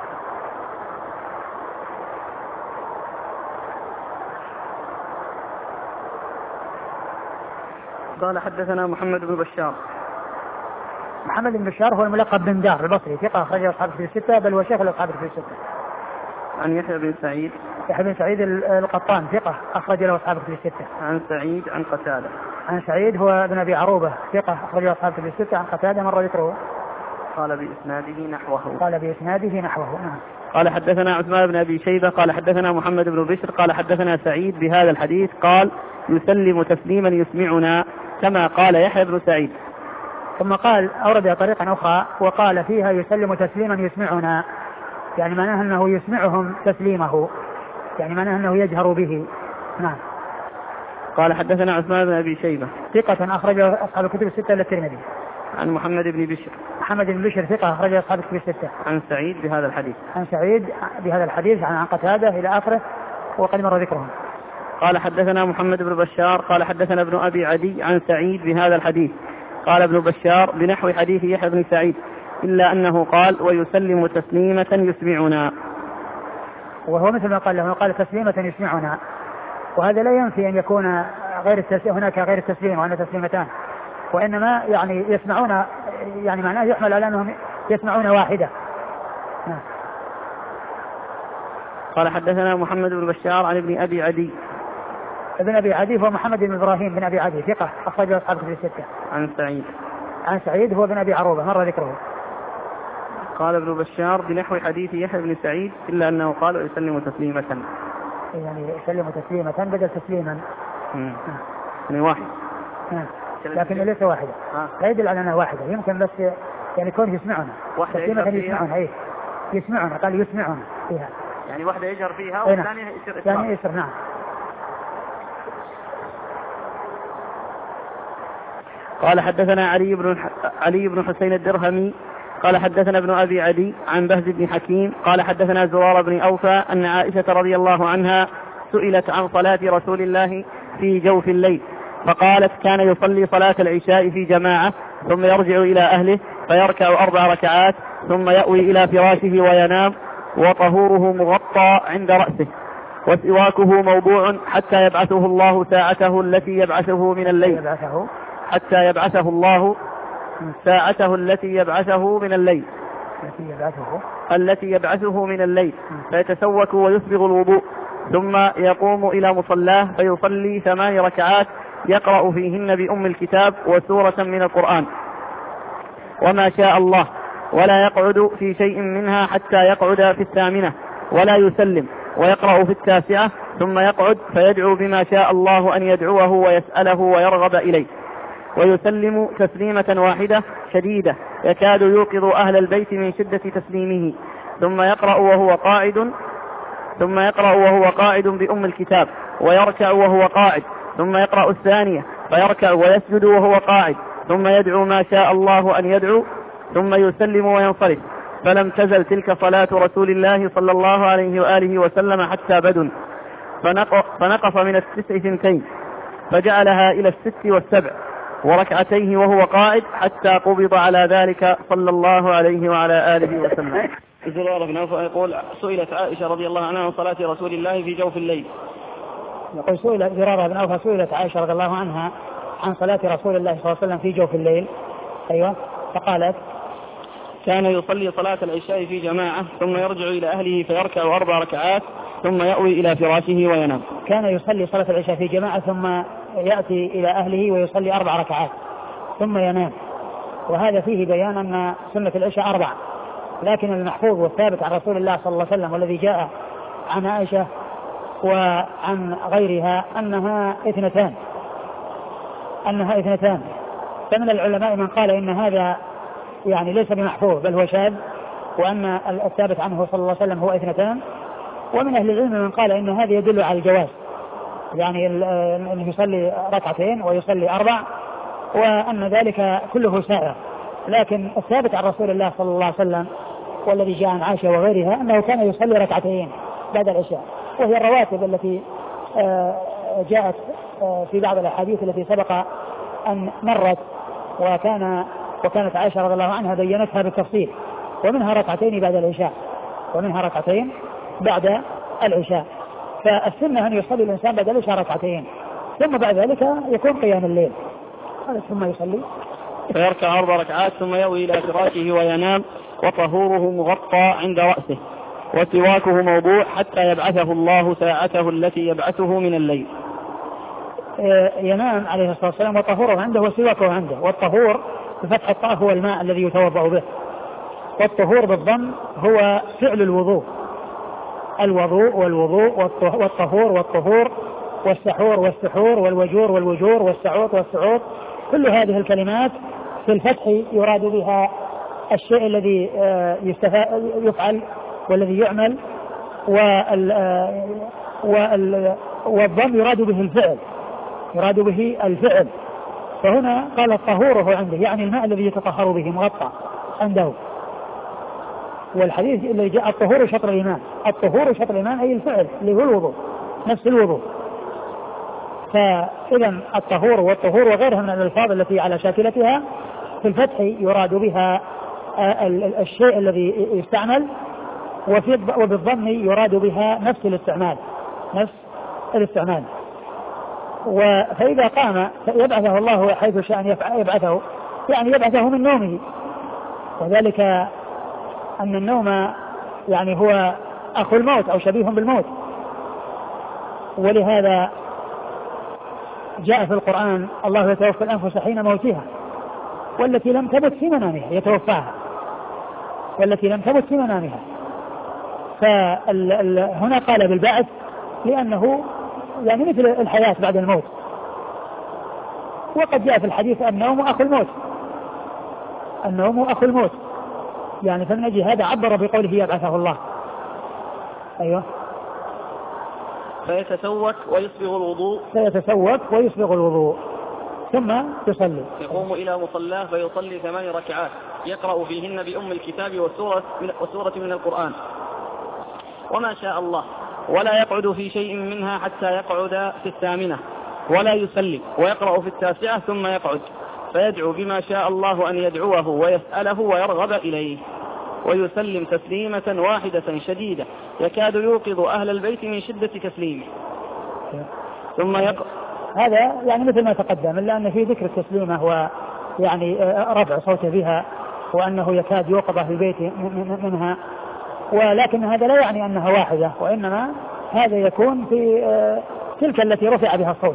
A: قال حدثنا محمد بن بشار.
B: محمد بن بشار هو الملقب بن دار البصري، ثقة أخرج أصحاب الكتب الستة، بل وشيخ الأصحاب الكتب الستة.
A: عن يحيى بن سعيد.
B: يحيى بن سعيد القطان ثقة أخرج له أصحاب الكتب الستة.
A: عن سعيد عن قتادة.
B: عن سعيد هو ابن أبي عروبة ثقة أخرج له أصحاب الكتب الستة. عن قتادة مر ذكره.
A: قال بإسناده نحوه.
B: قال بإسناده نحوه. نعم.
A: قال حدثنا عثمان بن أبي شيبة قال حدثنا محمد بن بشر قال حدثنا سعيد بهذا الحديث قال يسلم تسليما يسمعنا كما قال يحيى بن سعيد.
B: ثم قال أورد طريقا أخرى وقال فيها يسلم تسليما يسمعنا، يعني معناه أنه يسمعهم تسليمه، يعني معناه أنه يجهر به. نعم.
A: قال حدثنا عثمان بن أبي شيبة
B: ثقة أخرجه أصحاب الكتب الستة للترمذي.
A: عن محمد بن بشر.
B: محمد بن بشر ثقة أخرجه أصحاب الكتب الستة.
A: عن سعيد بهذا الحديث.
B: عن سعيد بهذا الحديث عن قتادة إلى آخره وقد مر ذكرهم.
A: قال حدثنا محمد بن بشار قال حدثنا ابن أبي عدي عن سعيد بهذا الحديث. قال ابن بشار بنحو حديث يحيى بن سعيد إلا أنه قال ويسلم تسليمة يسمعنا،
B: وهو مثل ما قال له، قال تسليمة يسمعنا، وهذا لا ينفي أن يكون غير التسليم هناك غير التسليم وأن تسليمتان، وإنما يعني يسمعون، يعني معناه يحمل على أنهم يسمعون واحدة.
A: قال حدثنا محمد بن بشار عن ابن أبي عدي.
B: ابن أبي عدي هو محمد بن إبراهيم بن أبي عدي ثقة أخرج أصحاب الكتب الستة.
A: عن سعيد.
B: عن سعيد هو بن أبي عروبة مر ذكره.
A: قال ابن بشار بنحو حديث يحيى بن سعيد إلا أنه قال يسلم تسليمة،
B: يعني يسلم تسليمة بدل تسليما،
A: يعني واحد،
B: لكن ليس واحدة، لا يدل على أنها واحدة، يمكن بس يعني كونه يسمعنا تسليمة يسمعنا، أيه يسمعنا، قال يسمعنا فيها،
A: يعني واحدة يجهر فيها والثانية يسر إسراء.
B: يعني يسر. نعم.
A: قال حدثنا علي بن علي بن حسين الدرهمي قال حدثنا ابن أبي عدي عن بهز بن حكيم قال حدثنا زرار بن أوفى أن عائشة رضي الله عنها سئلت عن صلاة رسول الله في جوف الليل فقالت كان يصلي صلاة العشاء في جماعة ثم يرجع إلى أهله فيركع أربع ركعات ثم يأوي إلى فراشه وينام وطهوره مغطى عند رأسه وسواكه موضوع حتى يبعثه الله ساعته التي يبعثه من الليل حتى يبعثه الله ساعته التي يبعثه من الليل
B: التي يبعثه
A: التي يبعثه من الليل فيتسوك ويسبغ الوضوء ثم يقوم إلى مصلاه فيصلي ثمان ركعات يقرأ فيهن بأم الكتاب وسورة من القرآن وما شاء الله، ولا يقعد في شيء منها حتى يقعد في الثامنة ولا يسلم، ويقرأ في التاسعة ثم يقعد فيدعو بما شاء الله أن يدعوه ويسأله ويرغب إليه، ويسلم تسليمة واحدة شديدة يكاد يوقظ أهل البيت من شدة تسليمه، ثم يقرأ وهو قاعد ثم يقرأ وهو قاعد بأم الكتاب ويركع وهو قاعد، ثم يقرأ الثانية فيركع ويسجد وهو قاعد، ثم يدعو ما شاء الله أن يدعو، ثم يسلم وينصرف. فلم تزل تلك صلاة رسول الله صلى الله عليه وآله وسلم حتى بدن، فنقص من التسع ثنتين فجعلها إلى الست والسبع وركعتيه وهو قاعد حتى قبض على ذلك صلى الله عليه وعلى آله وسلم. زرارة بن أوفى يقول سئلت عائشة رضي الله عنها عن صلاة رسول الله في جوف الليل.
B: يقول سئلت زرارة بن أوفى سئلت عائشة رضي الله عنها عن صلاة رسول الله صلى الله عليه وسلم في جوف الليل. أيوة. فقالت
A: كان يصلي صلاة العشاء في جماعة ثم يرجع إلى أهله فيركع أربع ركعات ثم يأوي إلى فراشه وينام.
B: كان يصلي صلاة العشاء في جماعة ثم يأتي إلى أهله ويصلي أربع ركعات ثم ينام، وهذا فيه بيان أن سنة العشاء أربع، لكن المحفوظ والثابت عن رسول الله صلى الله عليه وسلم والذي جاء عن عائشة وعن غيرها أنها اثنتان أنها اثنتان فمن العلماء من قال إن هذا يعني ليس بمحفوظ بل هو شاذ، وأن الثابت عنه صلى الله عليه وسلم هو اثنتان، ومن أهل العلم من قال إن هذا يدل على الجواز، يعني أنه يصلي ركعتين ويصلي أربع وأن ذلك كله سائر، لكن الثابت عن رسول الله صلى الله عليه وسلم والذي جاء عن عائشة وغيرها أنه كان يصلي ركعتين بعد العشاء، وهي الرواتب التي جاءت في بعض الأحاديث التي سبق أن مرت، وكان وكانت عائشة رضي الله عنها بينتها بالتفصيل، ومنها ركعتين بعد العشاء ومنها ركعتين بعد العشاء. فالسنة أن يصلي الإنسان بعد العشاء ركعتين ثم بعد ذلك يكون قيام الليل، ثم يصلي
A: فيركع أربع ركعات ثم يأوي إلى فراشه وينام، وطهوره مغطى عند رأسه، وسواكه موضوع حتى يبعثه الله ساعته التي يبعثه من الليل.
B: ينام عليه الصلاة والسلام وطهوره عنده وسواكه عنده، والطهور بفتح الطاء هو الماء الذي يتوضأ به، والطهور بالضم هو فعل الوضوء، الوضوء والوضوء والطهور والطهور والسحور والسحور والوجور والوجور والسعوط والسعوط، كل هذه الكلمات في الفتح يراد بها الشيء الذي يفعل والذي يعمل، والضم يراد به الفعل يراد به الفعل فهنا قال طهوره عنده يعني الماء الذي يتطهر به مغطى عنده. والحديث اللي جاء الطهور شطر الإيمان، الطهور شطر الإيمان أي الفعل اللي هو الوضوء نفس الوضوء. فإذا الطهور والطهور وغيرها من الألفاظ التي على شاكلتها في الفتح يراد بها الشيء الذي يستعمل، وبالضم يراد بها نفس الاستعمال نفس الاستعمال. فإذا قام يبعثه الله حيث شاء أن يبعثه، يعني يبعثه من نومه، وذلك أن النوم يعني هو أخو الموت أو شبيه بالموت، ولهذا جاء في القرآن الله يتوفى الأنفس حين موتها والتي لم تمت في منامها يتوفاها والتي لم تمت في منامها. فهنا قال بالبعث لأنه يعني مثل الحياة بعد الموت، وقد جاء في الحديث النوم أخو الموت النوم أخو الموت يعني فمن أجل هذا عبر بقوله يبعثه الله. أيوة.
A: فيتسوك ويسبغ الوضوء
B: فيتسوك ويسبغ الوضوء ثم يصلي
A: يقوم إلى مصلاه فيصلي ثمان ركعات يقرأ فيهن بأم الكتاب وسورة من, وسورة من القرآن وما شاء الله، ولا يقعد في شيء منها حتى يقعد في الثامنة ولا يسلم، ويقرأ في التاسعة ثم يقعد فيدعو بما شاء الله أن يدعوه ويسأله ويرغب إليه، ويسلم تسليمة واحدة شديدة يكاد يوقظ أهل البيت من شدة تسليمه ثم يقرأ.
B: هذا يعني مثل ما تقدم، إلا أن في ذكر التسليمة ويعني رفع صوته بها وأنه يكاد يوقظ في البيت منها، ولكن هذا لا يعني أنها واحدة، وإنما هذا يكون في تلك التي رفع بها الصوت.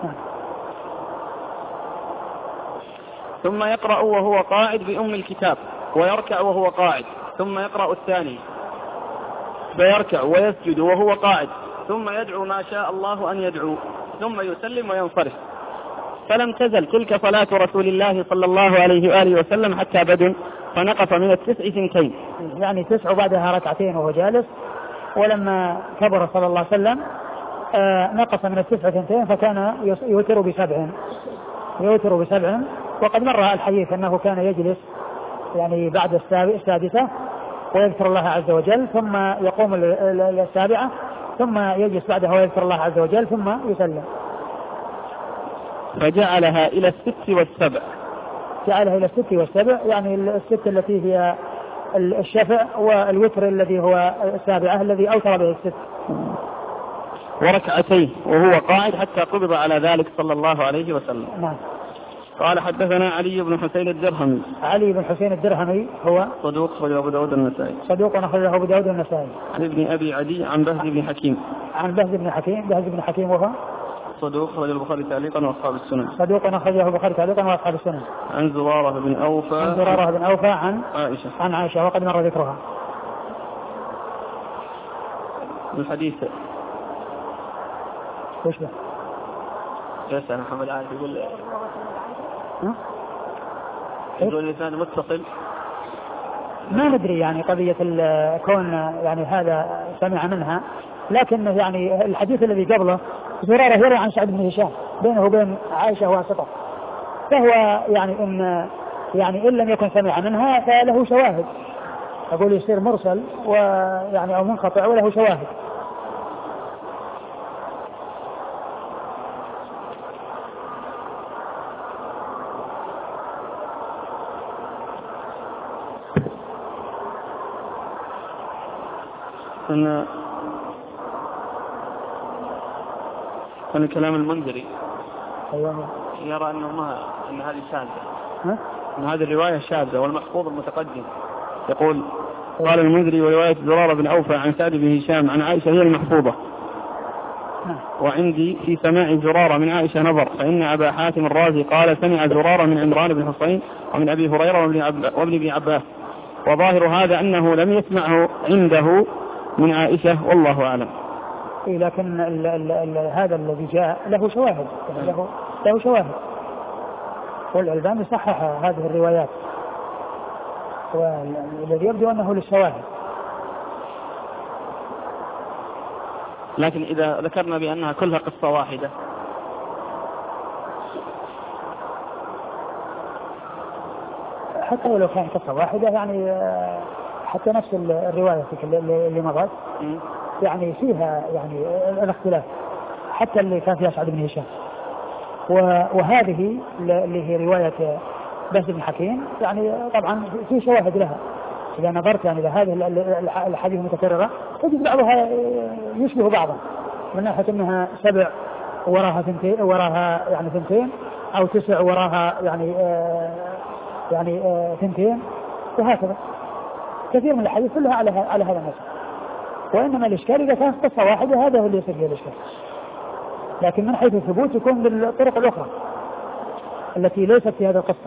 A: ثم يقرأ وهو قاعد بأم الكتاب ويركع وهو قاعد، ثم يقرأ الثاني فيركع ويسجد وهو قاعد، ثم يدعو ما شاء الله أن يدعو، ثم يسلم وينصرف. فلم تزل تلك صلاة رسول الله صلى الله عليه وآله وسلم حتى بدن، فنقص من التسع ثنتين،
B: يعني تسع بعدها ركعتين وهو جالس، ولما كبر صلى الله عليه وسلم آه نقص من التسع ثنتين، فكان يوتر بسبع يوتر بسبع وقد مر الحديث أنه كان يجلس يعني بعد السادسة ويذكر الله عز وجل، ثم يقوم السابعة، ثم يجلس بعدها ويذكر الله عز وجل، ثم يسلم.
A: فجعلها إلى الست والسبع
B: جعلها إلى الست والسبع، يعني الست التي هي الشفع، والوتر الذي هو السابعة الذي أوتر به الست،
A: وركعتين وهو قاعد حتى قبض على ذلك صلى الله عليه وسلم.
B: نعم.
A: قال حدثنا علي بن حسين الدرهمي.
B: علي بن حسين الدرهمي هو
A: صدوق أخرجه أبو داود النسائي.
B: صدوق أخرجه أبو داود النسائي.
A: عن ابن أبي عدي عن بهز بن حكيم.
B: عن بهز بن حكيم. بهز بن حكيم وهو
A: صدوق أخرجه البخاري تعليقا وأصحاب السنن.
B: صدوق أخرجه البخاري تعليقا وأصحاب السنن.
A: عن زرارة بن أوفى.
B: عن زرارة بن أوفى عن
A: عائشة.
B: عن عائشة وقد مر ذكرها.
A: الحديث
B: وش به؟
A: يسأل محمد عائشة يقول
B: ها؟
A: يقول الإنسان متصل.
B: ما ندري يعني قضية الكون يعني هذا سمع منها، لكن يعني الحديث الذي قبله زرارة يروي عن سعد بن هشام بينه وبين عائشة واسطة، فهو يعني إن يعني إن لم يكن سمع منها فله شواهد، أقول يصير مرسل ويعني أو منقطع وله شواهد.
A: أن أن كلام المنذري
B: أيوة.
A: يرى أنه ما أن هذه شاذة،
B: ها؟
A: أن هذه الرواية شاذة، والمحفوظ المتقدم يقول قال المنذري ورواية زرارة بن أوفى عن سعد بن هشام عن عائشة هي المحفوظة. وعندي في سماع زرارة من عائشة نظر، فإن أبا حاتم الرازي قال سمع زرارة من عمران بن حصين ومن أبي هريرة وابن, عب... وابن ابن عباس، وظاهر هذا أنه لم يسمعه عنده من عائشة والله أعلم.
B: إيه لكن ال ال ال هذا الذي جاء له شواهد، له له شواهد، والألباني صحح هذه الروايات، والذي يبدو أنه للشواهد.
A: لكن إذا ذكرنا بأنها كلها قصة واحدة
B: حتى ولو كان قصة واحدة يعني حتى نفس الرواية اللي مضت يعني فيها يعني الاختلاف، حتى اللي كان فيها سعد بن هشام، وهذه اللي هي رواية بهز بن حكيم يعني طبعا في شواهد لها. إذا نظرت يعني لهذه الحديث المتكررة تجد بعضها يشبه بعضا من ناحية أنها سبع وراها ثنتين وراها يعني ثنتين أو تسع وراها يعني آه يعني آه ثنتين، وهكذا كثير من الحديث كلها على على هذا النسق. وإنما الإشكال إذا كانت قصة واحدة هذا هو اللي يصير فيه الإشكال، لكن من حيث الثبوت يكون بالطرق الأخرى التي ليست في هذه القصة.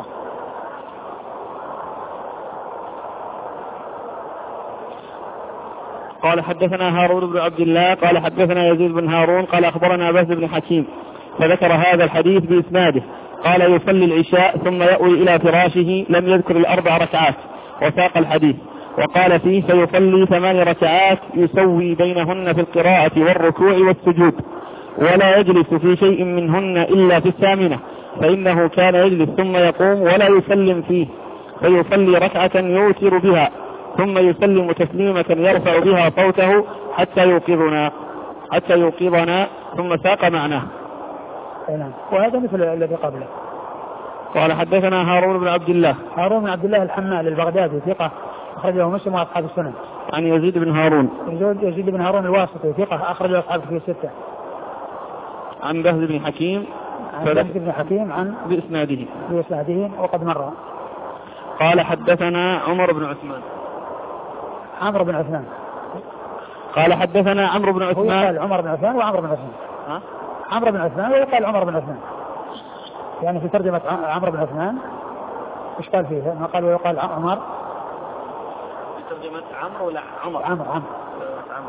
A: قال حدثنا هارون بن عبد الله قال حدثنا يزيد بن هارون قال أخبرنا بهز بن حكيم، فذكر هذا الحديث بإسناده. قال يصلي العشاء ثم يأوي إلى فراشه، لم يذكر الأربع ركعات وساق الحديث، وقال فيه فيصلي ثمان ركعات يسوي بينهن في القراءة والركوع والسجود، ولا يجلس في شيء منهن إلا في الثامنة، فإنه كان يجلس ثم يقوم ولا يسلم فيه، فيصلي ركعة يوتر بها ثم يسلم تسليمة يرفع بها صوته حتى يوقظنا حتى يوقظنا ثم ساق معناه.
B: وهذا مثل الذي قبله.
A: قال حدثنا هارون بن عبد الله.
B: هارون بن عبد الله الحمال البغدادي ثقة أخرجه مسلم وأصحاب السنن.
A: عن يزيد بن هارون.
B: يزيد بن هارون الواسطي ثقة أخرجه أصحاب في الستة.
A: عن بهز بن حكيم.
B: عن بهز بن حكيم عن
A: بإسناده.
B: بإسناده وقد مر.
A: قال حدثنا عمر بن عثمان.
B: عمرو بن عثمان.
A: قال حدثنا عمرو بن عثمان.
B: ويقال عمر بن عثمان وعمرو بن عثمان.
A: ها؟
B: عمرو بن عثمان ويقال عمر بن عثمان. يعني في ترجمة عمرو بن عثمان ايش قال فيه؟ ما قال ويقال عمر.
A: في ترجمة عمرو ولا عمر؟
B: عمرو عمرو.
A: عمرو.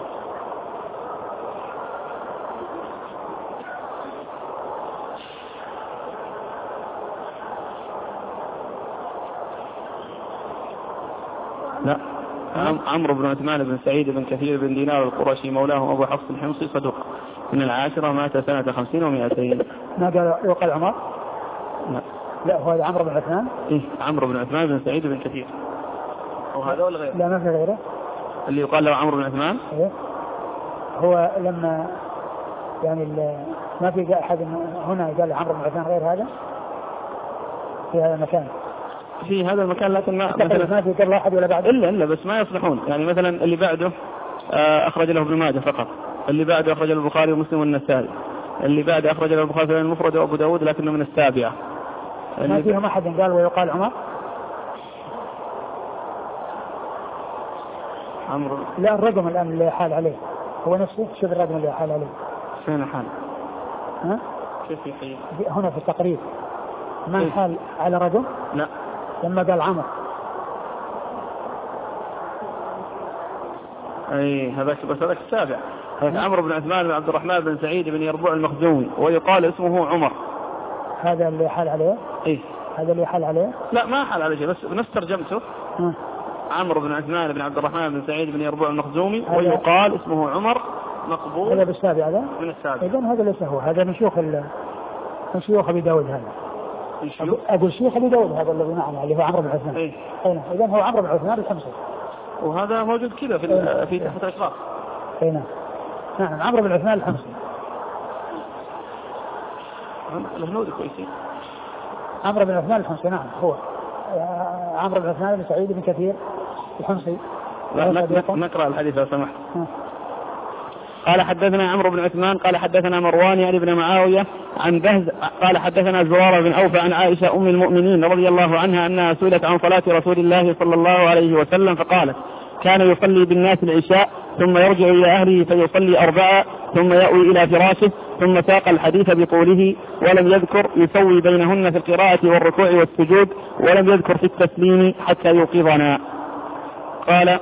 A: لا عمرو بن عثمان بن سعيد بن كثير بن دينار القرشي مولاهم أبو حفص الحمصي صدوق من العاشرة مات سنة خمسين ومئتين.
B: ما قال يقال عمر؟
A: لا
B: لا هو هذا عمرو بن عثمان.
A: إيه عمرو بن عثمان بن سعيد بن كثير. هو هذا ولا غيره؟
B: لا ما في غيره.
A: اللي يقال له عمرو بن عثمان.
B: إيه هو لما يعني ما في أحد هنا قال عمرو بن عثمان غير هذا في هذا المكان.
A: في هذا المكان لكن ما
B: مثلا ما في قبل أحد ولا بعد
A: إلا إلا بس ما يصلحون. يعني مثلا اللي بعده أخرج له ابن ماجه فقط، اللي بعده أخرج له البخاري ومسلم والنسائي، اللي بعده أخرج له البخاري في المفرد وأبو داود لكنه من السابعة.
B: ما فيهم أحد قال ويقال عمر.
A: عمرو
B: لا الرقم الآن اللي حال عليه هو نفسه. شوف الرقم اللي حال عليه
A: فين حال؟
B: ها؟
A: كيف يحيي؟
B: هنا في التقريب ما حال على رقم؟
A: لا
B: لما قال عمر.
A: اي هذاك بس هذاك السابع. هذا عمرو بن عثمان بن عبد الرحمن بن سعيد بن يربوع المخزومي ويقال اسمه عمر.
B: هذا اللي حال عليه؟
A: ايه
B: هذا اللي حال عليه؟
A: لا ما حال عليه بس نفس ترجمته.
B: ها.
A: عمرو بن عثمان بن عبد الرحمن بن سعيد بن يربوع المخزومي ويقال اسمه عمر مقبول.
B: هذا بالسابع هذا؟
A: من السابع.
B: إذن هذا ليس هو. هذا من شيوخ من شيوخ أبي داود. هذا أقول شيخ أبي داود هذا الذي معنا اللي هو عمرو بن عثمان.
A: إيه.
B: إذن هو عمرو بن عثمان الحمصي.
A: وهذا موجود كذا في
B: إيه.
A: في تحت الأشخاص.
B: اي نعم. نعم عمرو بن عثمان الحمصي.
A: الهنود كويسين.
B: عمرو بن عثمان الحمصي نعم هو عمرو بن عثمان بن سعيد بن كثير الحمصي.
A: لا نقرأ الحديث لو سمحت. قال حدثنا عمرو بن عثمان قال حدثنا مروان يعني بن معاوية عن بهز قال حدثنا زرارة بن أوفى عن عائشة أم المؤمنين رضي الله عنها أنها سئلت عن صلاة رسول الله صلى الله عليه وسلم فقالت كان يصلي بالناس العشاء ثم يرجع إلى أهله فيصلي أربعة ثم يأوي إلى فراشه ثم ساق الحديث بقوله ولم يذكر يسوي بينهن في القراءة والركوع والسجود ولم يذكر في التسليم حتى يوقظنا. قال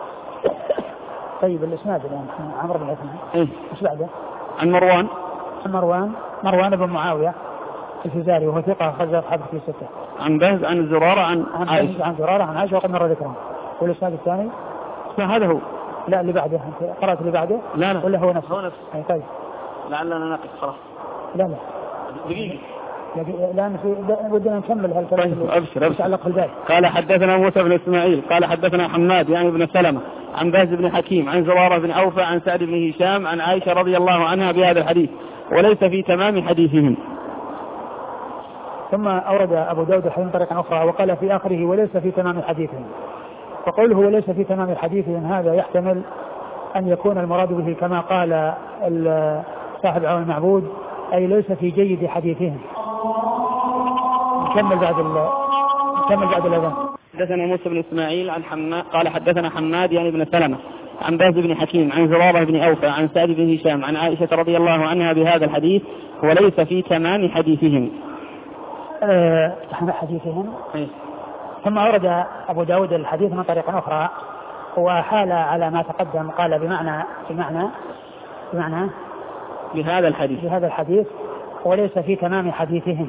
B: طيب الاسناد الان عمرو بن عثمان
A: ايش
B: بعده؟
A: عن مروان
B: عن مروان مروان بن معاوية الفزاري وهو ثقة أخرج أصحاب في ستة.
A: عن بهز عن زرارة عن
B: عائشة عن زرارة عن عائشة وقد مر ذكرهم. والاسناد الثاني
A: هذا هو.
B: لا اللي بعده أنت قرأت اللي بعده؟
A: لا لا
B: ولا هو نفسه؟
A: هو نفسه.
B: أي طيب
A: لعلنا نناقش خلاص.
B: لا لا
A: دقيقة
B: لأن في بدنا نكمل هالكلام
A: أبشر
B: يتعلق بالباب.
A: قال حدثنا موسى بن إسماعيل قال حدثنا حماد يعني بن سلمة عن باز بن حكيم عن زرارة بن أوفى عن سعد بن هشام عن عائشة رضي الله عنها بهذا الحديث وليس في تمام حديثهم.
B: ثم أورد أبو داود حين طريقا أخرى وقال في آخره وليس في تمام حديثهم. وقوله وليس في تمام حديثهم هذا يحتمل أن يكون المراد به كما قال صاحب عون المعبود أي ليس في جيد حديثهم. نكمل بعد ال نكمل بعد الأذان.
A: حدثنا موسى بن إسماعيل عن حماد قال حدثنا حماد يعني بن سلمة عن باز بن حكيم عن زرارة بن أوفى عن سعد بن هشام عن عائشة رضي الله عنها بهذا الحديث وليس في تمام حديثهم.
B: أه حديثهم.
A: إيه؟
B: ثم أورد أبو داود الحديث من طريق أخرى وحال على ما تقدم قال بمعنى بمعنى بمعنى
A: بهذا الحديث
B: بهذا الحديث وليس في تمام حديثهم.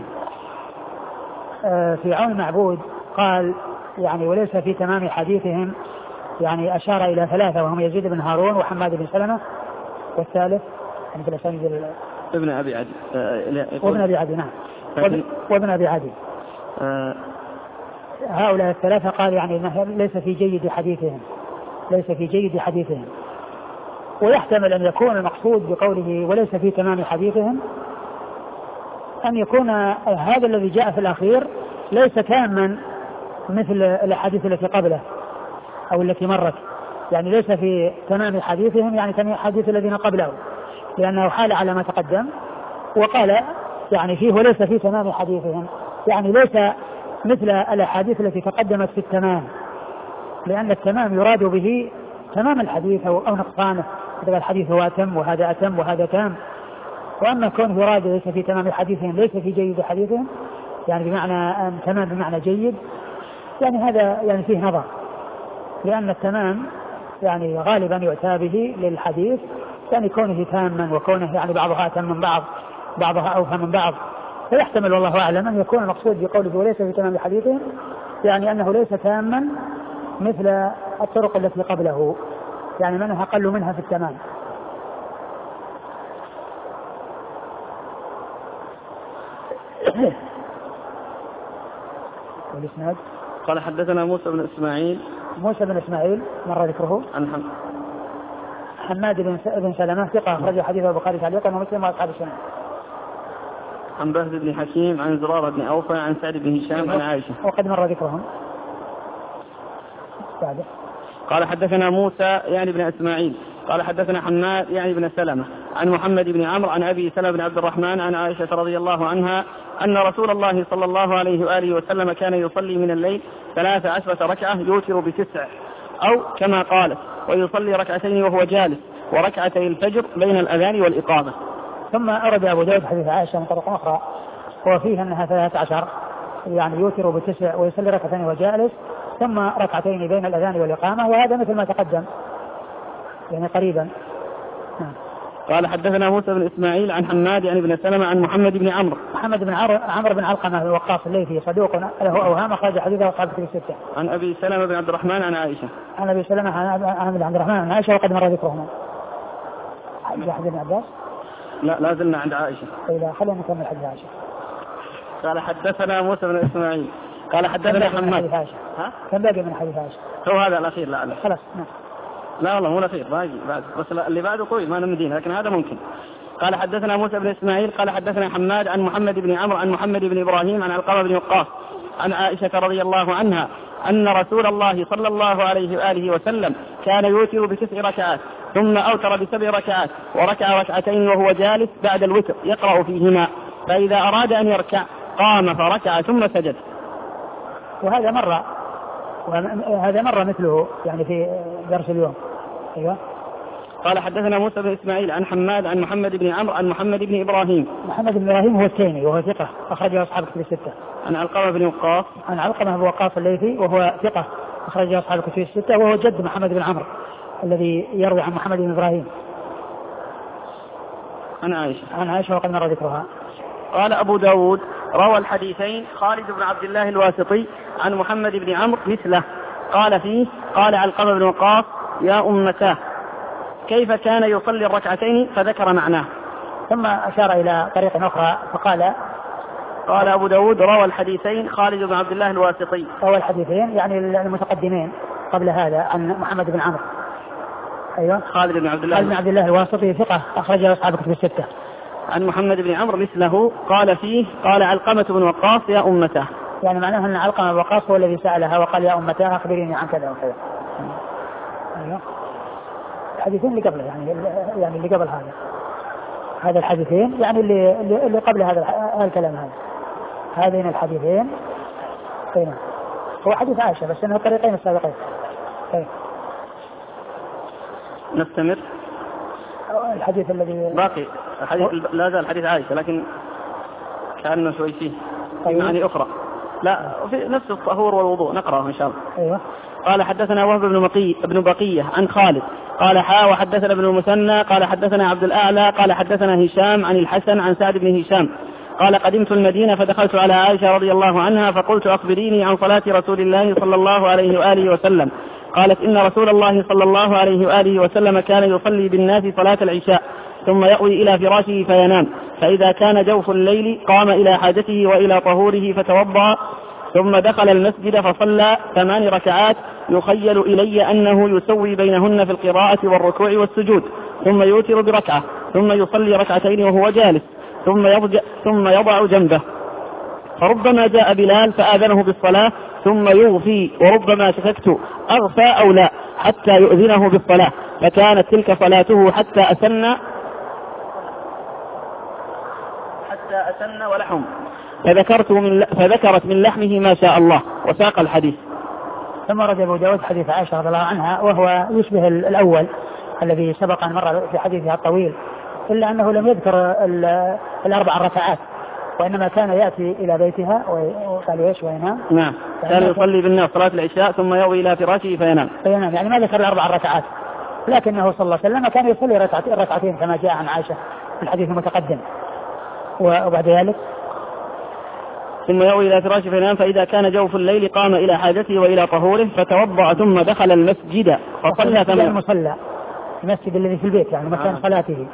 B: أه في عون المعبود قال يعني وليس في تمام حديثهم يعني أشار إلى ثلاثة وهم يزيد بن هارون وحماد بن سلمة والثالث يعني في الأسانيد
A: ابن أبي عدي
B: آه وابن أبي عدي نعم وابن أبي عدي
A: آه
B: هؤلاء الثلاثة قال يعني ليس في جيد حديثهم ليس في جيد حديثهم. ويحتمل أن يكون المقصود بقوله وليس في تمام حديثهم أن يكون هذا الذي جاء في الأخير ليس تاما مثل الأحاديث التي قبله أو التي مرت يعني ليس في تمام حديثهم يعني تمام حديث الذين قبله لأنه حال على ما تقدم وقال يعني فيه وليس في تمام حديثهم يعني ليس مثل الأحاديث التي تقدمت في التمام، لأن التمام يراد به تمام الحديث أو, أو نقصانه، هذا الحديث هو أتم وهذا أتم وهذا تام. وأما كونه يراد ليس في تمام حديثهم ليس في جيد حديثهم، يعني بمعنى تمام بمعنى جيد، يعني هذا يعني فيه نظر، لأن التمام يعني غالبا يؤتى به للحديث يعني كونه تاما وكونه يعني بعضها أتم من بعض بعضها أوفى من بعض، فيحتمل والله أعلم أن يكون المقصود بقوله وليس في تمام حديثهم يعني أنه ليس تاما مثل الطرق التي قبله، يعني منها أقل منها في التمام. والإسناد
A: قال حدثنا موسى بن إسماعيل
B: موسى بن إسماعيل مر ذكره
A: عن حم...
B: حماد بن سلمة ثقة أخرج حديث البخاري تعليقا ومسلم وأصحاب السنن.
A: عن بهز بن حكيم عن زرارة بن أوفى عن سعد بن هشام عن عائشة
B: وقد مر ذكرهم. بعده
A: قال حدثنا موسى يعني بن إسماعيل قال حدثنا حماد يعني بن سلمة عن محمد بن عمرو عن أبي سلمة بن عبد الرحمن عن عائشة رضي الله عنها أن رسول الله صلى الله عليه وآله وسلم كان يصلي من الليل ثلاث عشرة ركعة يوتر بتسع أو كما قالت، ويصلي ركعتين وهو جالس وركعتي الفجر بين الأذان والإقامة.
B: ثم أرد أبو داود حديث عائشة من طرق أخرى وفيه أنها ثلاث عشر يعني يوتر بتسع ويصلي ركعتين وهو جالس ثم ركعتين بين الأذان والإقامة، وهذا مثل ما تقدم يعني قريبا.
A: قال حدثنا موسى بن إسماعيل عن حماد يعني بن سلمة عن محمد بن عمرو
B: محمد بن عمرو بن علقمة الوقاص الليثي صدوق له أوهام أخرج حديثه أصحاب الكتب الستة.
A: عن أبي سلمة بن عبد الرحمن عن عائشة
B: عن أبي سلمة عن عبد الرحمن عن عائشة وقد مر ذكرهما. حديث ابن عباس
A: لا لا زلنا عند عائشة.
B: إذا خلينا نكمل حديث عائشة.
A: قال حدثنا موسى بن إسماعيل قال حدثنا حماد.
B: ها كم باقي من حديث عائشة؟
A: هو هذا الأخير. لا لا
B: خلاص نعم.
A: لا والله مو الأخير باقي بعد، بس اللي بعده طويل ما نمدين، لكن هذا ممكن. قال حدثنا موسى بن إسماعيل قال حدثنا حماد عن محمد بن عمرو عن محمد بن إبراهيم عن علقمة بن وقاص عن عائشة رضي الله عنها أن رسول الله صلى الله عليه وآله وسلم كان يوتر بتسع ركعات ثم أوتر بسبع ركعات وركع ركعتين وهو جالس بعد الوتر يقرأ فيهما، فإذا أراد أن يركع قام فركع ثم سجد.
B: وهذا مرة وهذا مرة مثله يعني في درس اليوم. أيوة.
A: قال حدثنا موسى بن إسماعيل عن حماد عن محمد بن عمرو عن محمد بن إبراهيم.
B: محمد بن إبراهيم هو التيمي وهو ثقة أخرجه أصحاب الكتب الستة.
A: عن علقمة بن وقاص
B: عن علقمة بن وقاص الليثي وهو ثقة أخرجه أصحاب الكتب الستة وهو جد محمد بن عمرو الذي يروي عن محمد بن إبراهيم.
A: عن عائشة
B: عن عائشة وقد مر ذكرها.
A: قال أبو داود روى الحديثين خالد بن عبد الله الواسطي عن محمد بن عمرو مثله، قال فيه قال علقمة بن وقاص يا أمتاه كيف كان يصلي الركعتين فذكر معناه،
B: ثم أشار إلى طريق أخرى فقال
A: قال أبو داود روى الحديثين خالد بن عبد الله الواسطي
B: روى الحديثين يعني المتقدمين قبل هذا عن محمد بن عمرو. أيوة.
A: خالد بن عبد الله
B: خالد بن عبد الله الواسطي ثقة أخرجه أصحاب الكتب الستة.
A: عن محمد بن عمرو مثله قال فيه قال علقمة بن وقاص يا أمته،
B: يعني معناه أن علقمة بن وقاص هو الذي سألها وقال يا أمته أخبريني عن كذا وكذا. أيوة. الحديثين اللي قبله يعني يعني اللي قبل هذا هذا الحديثين يعني اللي اللي قبل هذا الكلام هذا هذين الحديثين قيمة. هو حديث عائشة بس إنه الطريقين السابقين. طيب
A: نستمر.
B: الحديث الذي
A: باقي الحديث لا زال حديث عائشة لكن كأنه شوي فيه
B: طيب.
A: معاني أخرى. لا في نفس الطهور والوضوء نقرأه إن شاء الله.
B: أيوة.
A: قال حدثنا وهب بن بقية بن بقية عن خالد قال حا وحدثنا ابن المثنى قال حدثنا عبد الأعلى قال حدثنا هشام عن الحسن عن سعد بن هشام قال قدمت المدينة فدخلت على عائشة رضي الله عنها فقلت أخبريني عن صلاة رسول الله صلى الله عليه وآله وسلم. قالت إن رسول الله صلى الله عليه وآله وسلم كان يصلي بالناس صلاة العشاء ثم يأوي إلى فراشه فينام، فإذا كان جوف الليل قام إلى حاجته وإلى طهوره فتوضأ ثم دخل المسجد فصلى ثمان ركعات يخيل إلي أنه يسوي بينهن في القراءة والركوع والسجود ثم يوتر بركعة ثم يصلي ركعتين وهو جالس ثم يضع, ثم يضع جنبه، فربما جاء بلال فآذنه بالصلاة ثم يغفي وربما شككت أغفى أو لا حتى يؤذنه بالصلاة، فكانت تلك صلاته حتى أسن حتى حتى أسن ولحم فذكرت من فذكرت من لحمه ما شاء الله وساق الحديث.
B: ثم رد أبو داود حديث عائشة رضي الله عنها وهو يشبه الأول الذي سبق أن مر في حديثها الطويل، إلا أنه لم يذكر الأربع ركعات، وإنما كان يأتي إلى بيتها وقال إيش وينام.
A: نعم كان يصلي بالناس صلاة العشاء ثم يأوي إلى فراشه فينام.
B: فينام يعني ما ذكر الأربع ركعات، لكنه صلى الله عليه وسلم كان يصلي ركعتين ركعتين كما جاء عن عائشة في الحديث المتقدم. وبعد ذلك
A: ثم يأوي إلى فراشه فينام، فإذا كان جوف الليل قام إلى حاجته وإلى طهوره فتوضأ ثم دخل المسجد فصلى ثم
B: المصلى المسجد الذي في البيت يعني مكان صلاته.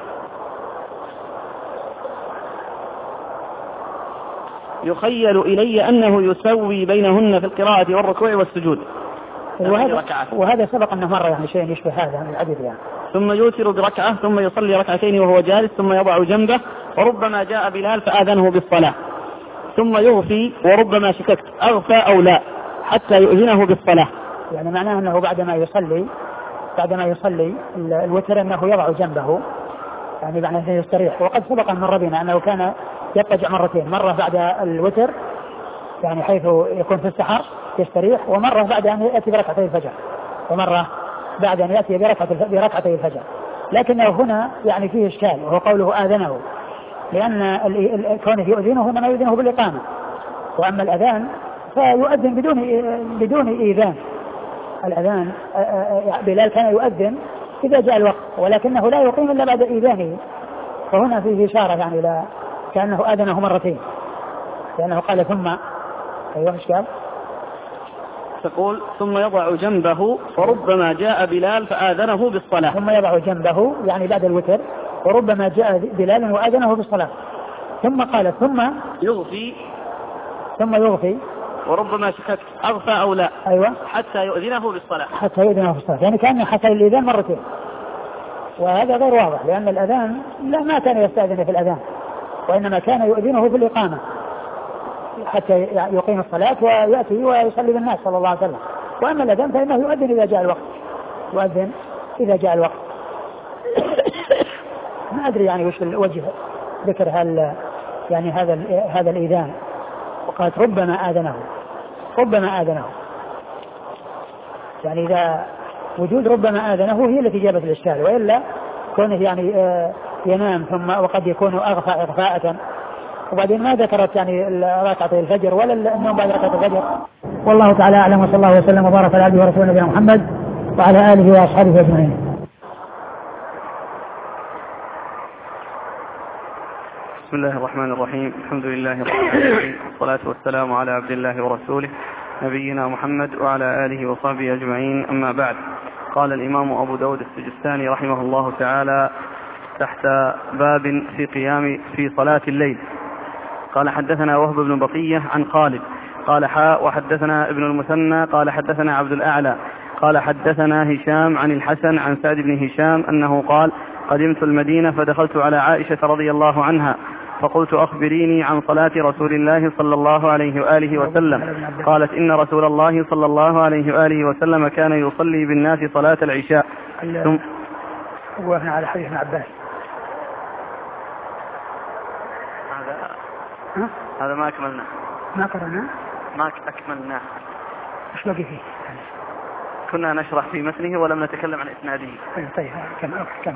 A: يخيل إلي أنه يسوي بينهن في القراءة والركوع والسجود.
B: وهذا, وهذا سبق أنه مرة يعني شيء يشبه هذا من الحديث يعني.
A: ثم يوتر بركعة ثم يصلي ركعتين وهو جالس ثم يضع جنبه، وربما جاء بلال فآذنه بالصلاة ثم يغفي وربما شككت أغفى أو لا حتى يؤذنه بالصلاة.
B: يعني معناه أنه بعدما يصلي بعدما يصلي الوتر أنه يضع جنبه يعني معناه أنه يستريح. وقد سبق أن مر بنا أنه كان يضطجع مرتين، مرة بعد الوتر يعني حيث يكون في السحر يستريح، ومرة بعد أن يأتي بركعتي الفجر، ومرة بعد أن يأتي بركعتي الفجر. لكنه هنا يعني فيه إشكال وهو قوله آذنه، لأن كونه يؤذنه إنما يؤذنه بالإقامة، وأما الأذان فيؤذن بدون بدون إيذان. الأذان بلال كان يؤذن إذا جاء الوقت، ولكنه لا يقيم إلا بعد إيذانه، فهنا فيه إشارة يعني لا كأنه آذنه مرتين، لأنه قال ثم أيوه إشكال
A: تقول ثم يضع جنبه وربما جاء بلال فآذنه بالصلاة.
B: ثم يضع جنبه يعني بعد الوتر، وربما جاء بلال وآذنه بالصلاة. ثم قال ثم
A: يغفي
B: ثم يغفي
A: وربما شكت أغفى أو لا
B: أيوة
A: حتى يؤذنه بالصلاة
B: حتى يؤذنه بالصلاة، يعني كأنه حصل الإذان مرتين، وهذا غير واضح لأن الأذان لا ما كان يستأذن في الأذان، وإنما كان يؤذنه في الإقامة حتى يقيم الصلاة ويأتي ويصلي بالناس صلى الله عليه وسلم. وأما الأذان فإنه يؤذن إذا جاء الوقت، يؤذن إذا جاء الوقت. ما أدري يعني وش الوجه ذكر هل يعني هذا هذا الإذان، وقالت ربما آذنه ربما آذنه يعني إذا وجود ربما آذنه هي التي جابت الإشكال، وإلا كونه يعني ينام ثم وقد يكون أغفى إغفاءة. وبعدين ما ذكرت يعني ركعتي الفجر ولا النوم بعد ركعتي الفجر. والله تعالى أعلم، وصلى الله وسلم وبارك على عبده ورسوله نبينا محمد وعلى آله وأصحابه أجمعين.
A: بسم الله الرحمن الرحيم، الحمد لله رب العالمين، والصلاة والسلام على عبد الله ورسوله نبينا محمد وعلى آله وصحبه أجمعين. أما بعد، قال الإمام أبو داود السجستاني رحمه الله تعالى تحت باب في قيام في صلاة الليل، قال حدثنا وهب بن بقية عن خالد قال حاء وحدثنا ابن المثنى قال حدثنا عبد الأعلى قال حدثنا هشام عن الحسن عن سعد بن هشام أنه قال قدمت المدينة فدخلت على عائشة رضي الله عنها فقلت أخبريني عن صلاة رسول الله صلى الله عليه وآله وسلم. قالت إن رسول الله صلى الله عليه وآله وسلم كان يصلي بالناس صلاة العشاء. ثم
B: وقفنا على حديث ابن عباس.
A: هذا هذا ما أكملنا
B: ما قرأنا
A: ما أكملنا
B: إيش بقي فيه؟
A: كنا نشرح في متنه ولم نتكلم عن إسناده.
B: طيب كمل كمل.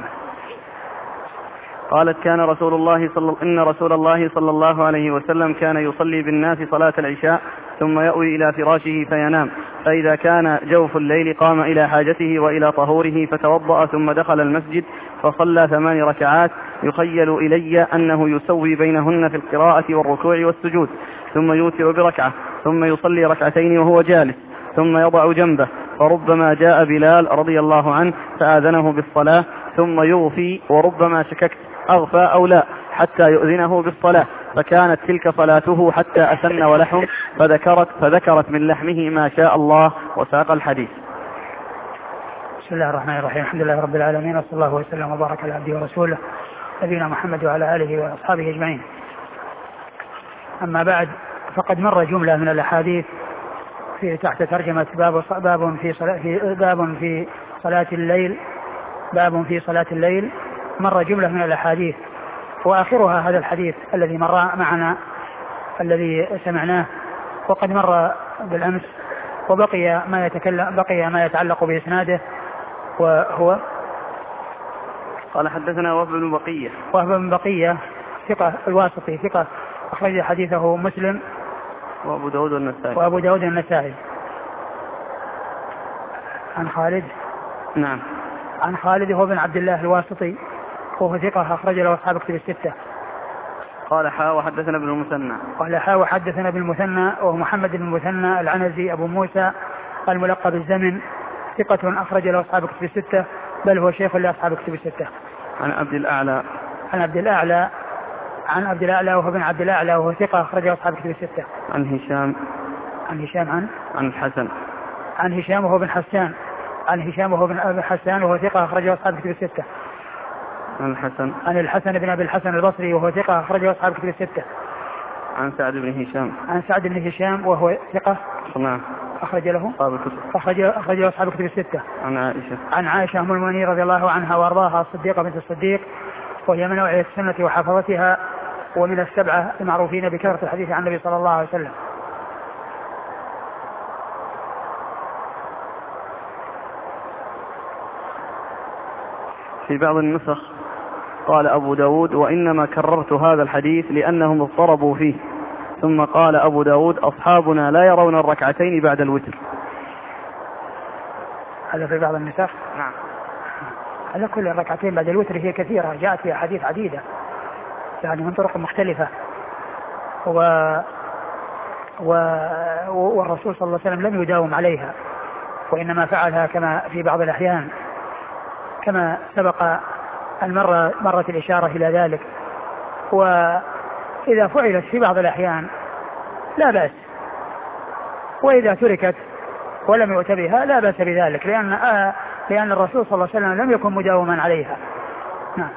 A: قالت كان رسول الله صلى إن رسول الله صلى الله عليه وسلم كان يصلي بالناس صلاة العشاء ثم يأوي إلى فراشه فينام، فإذا كان جوف الليل قام إلى حاجته وإلى طهوره فتوضأ ثم دخل المسجد فصلى ثمان ركعات. يخيل إلي أنه يسوي بينهن في القراءة والركوع والسجود، ثم يوتر بركعة ثم يصلي ركعتين وهو جالس ثم يضع جنبه، فربما جاء بلال رضي الله عنه فآذنه بالصلاة ثم يغفي وربما شككت أغفى أو لا حتى يؤذنه بالصلاة، فكانت تلك صلاته حتى أسن ولحم فذكرت, فذكرت من لحمه ما شاء الله وساق الحديث.
B: بسم الله الرحمن الرحيم، الحمد لله رب العالمين، وصلى الله وسلم وبارك على عبده ورسوله نبينا محمد وعلى آله وأصحابه أجمعين. أما بعد، فقد مر جملة من الأحاديث في تحت ترجمة باب باب في صلاة في باب في صلاة الليل باب في صلاة الليل مر جملة من الأحاديث وآخرها هذا الحديث الذي مر معنا الذي سمعناه وقد مر بالأمس، وبقي ما يتكلم بقي ما يتعلق بإسناده، وهو
A: قال حدثنا وهب بن بقية.
B: وهب بن بقية ثقة الواسطي ثقة أخرج حديثه مسلم
A: وأبو داود النسائي.
B: وأبو داود النسائي. عن خالد
A: نعم
B: عن خالد هو بن عبد الله الواسطي وهو ثقة أخرج له أصحاب كتب الستة.
A: قال حا وحدثنا ابن المثنى.
B: قال حا وحدثنا ابن المثنى وهو محمد بن المثنى العنزي أبو موسى الملقب الزمن ثقة أخرج له أصحاب كتب الستة، بل هو شيخ لأصحاب كتب الستة.
A: عن عبد الأعلى
B: عن عبد الأعلى عن عبد الأعلى وهو بن عبد الأعلى وهو ثقة أخرج له أصحاب كتب الستة.
A: عن هشام
B: عن هشام عن
A: عن الحسن
B: عن هشام وهو بن حسان عن هشام وهو بن أبي حسان وهو ثقة أخرج له أصحاب كتب الستة.
A: عن الحسن
B: عن الحسن بن أبي الحسن البصري وهو ثقة أخرج له أصحاب كتب الستة.
A: عن سعد بن هشام
B: عن سعد بن هشام وهو ثقة
A: نعم
B: أخرج له
A: أصحاب الكتب
B: أخرج أخرج له أصحاب كتب الستة.
A: عن عائشة
B: عن عائشة أم المؤمنين رضي الله عنها وأرضاها الصديقة بنت الصديق، وهي من أوعية السنة وحفظتها، ومن السبعة المعروفين بكثرة الحديث عن النبي صلى الله عليه وسلم.
A: في بعض النسخ قال أبو داود وإنما كررت هذا الحديث لأنهم اضطربوا فيه، ثم قال أبو داود أصحابنا لا يرون الركعتين بعد الوتر.
B: هذا في بعض النسخ.
A: نعم.
B: على كل الركعتين بعد الوتر هي كثيرة، جاءت في أحاديث عديدة يعني من طرق مختلفة، و... و... والرسول صلى الله عليه وسلم لم يداوم عليها، وإنما فعلها كما في بعض الأحيان كما سبق أن مر مرت الإشارة إلى ذلك. وإذا فعلت في بعض الأحيان لا بأس، وإذا تركت ولم يؤت بها لا بأس بذلك، لأن آه لأن الرسول صلى الله عليه وسلم لم يكن مداوما عليها. نعم.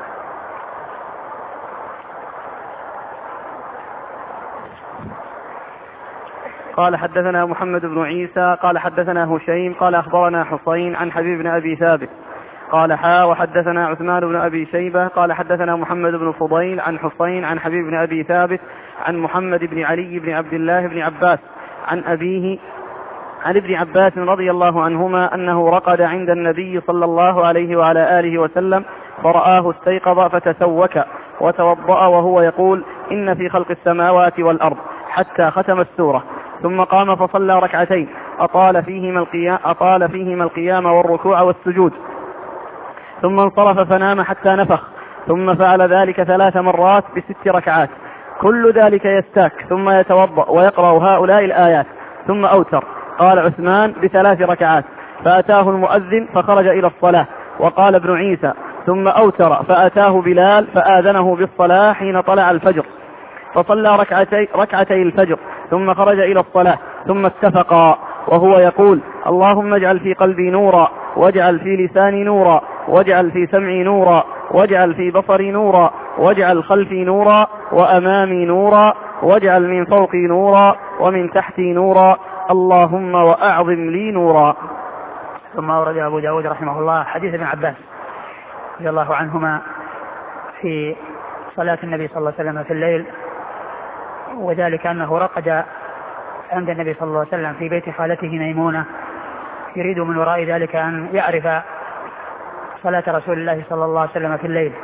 A: قال حدثنا محمد بن عيسى قال حدثنا هشيم قال أخبرنا حسين عن حبيب بن أبي ثابت قال حا وحدثنا عثمان بن أبي شيبة قال حدثنا محمد بن فضيل عن حسين عن حبيب بن أبي ثابت عن محمد بن علي بن عبد الله بن عباس عن أبيه عن ابن عباس رضي الله عنهما أنه رقد عند النبي صلى الله عليه وعلى آله وسلم فرآه استيقظ فتسوك وتوضأ وهو يقول إن في خلق السماوات والأرض حتى ختم السورة، ثم قام فصلى ركعتين أطال فيهما القيام, أطال فيهما القيام والركوع والسجود، ثم انصرف فنام حتى نفخ، ثم فعل ذلك ثلاث مرات بست ركعات، كل ذلك يستاك ثم يتوضأ ويقرأ هؤلاء الآيات ثم أوتر. قال عثمان بثلاث ركعات، فأتاه المؤذن فخرج إلى الصلاة. وقال ابن عيسى ثم أوتر فأتاه بلال فآذنه بالصلاة حين طلع الفجر، فصلى ركعتي, ركعتي الفجر ثم خرج إلى الصلاة، ثم اتفقا وهو يقول اللهم اجعل في قلبي نورا، واجعل في لساني نورا، واجعل في سمعي نورا، واجعل في بصري نورا، واجعل خلفي نورا، وأمامي نورا، واجعل من فوقي نورا، ومن تحتي نورا، اللهم وأعظم لي نورا.
B: ثم أورد أبو داود رحمه الله حديث ابن عباس رضي الله عنهما في صلاة النبي صلى الله عليه وسلم في الليل، وذلك أنه رقد عند النبي صلى الله عليه وسلم في بيت خالته ميمونة، يريد من وراء ذلك أن يعرف صلاة رسول الله صلى الله عليه وسلم في الليل.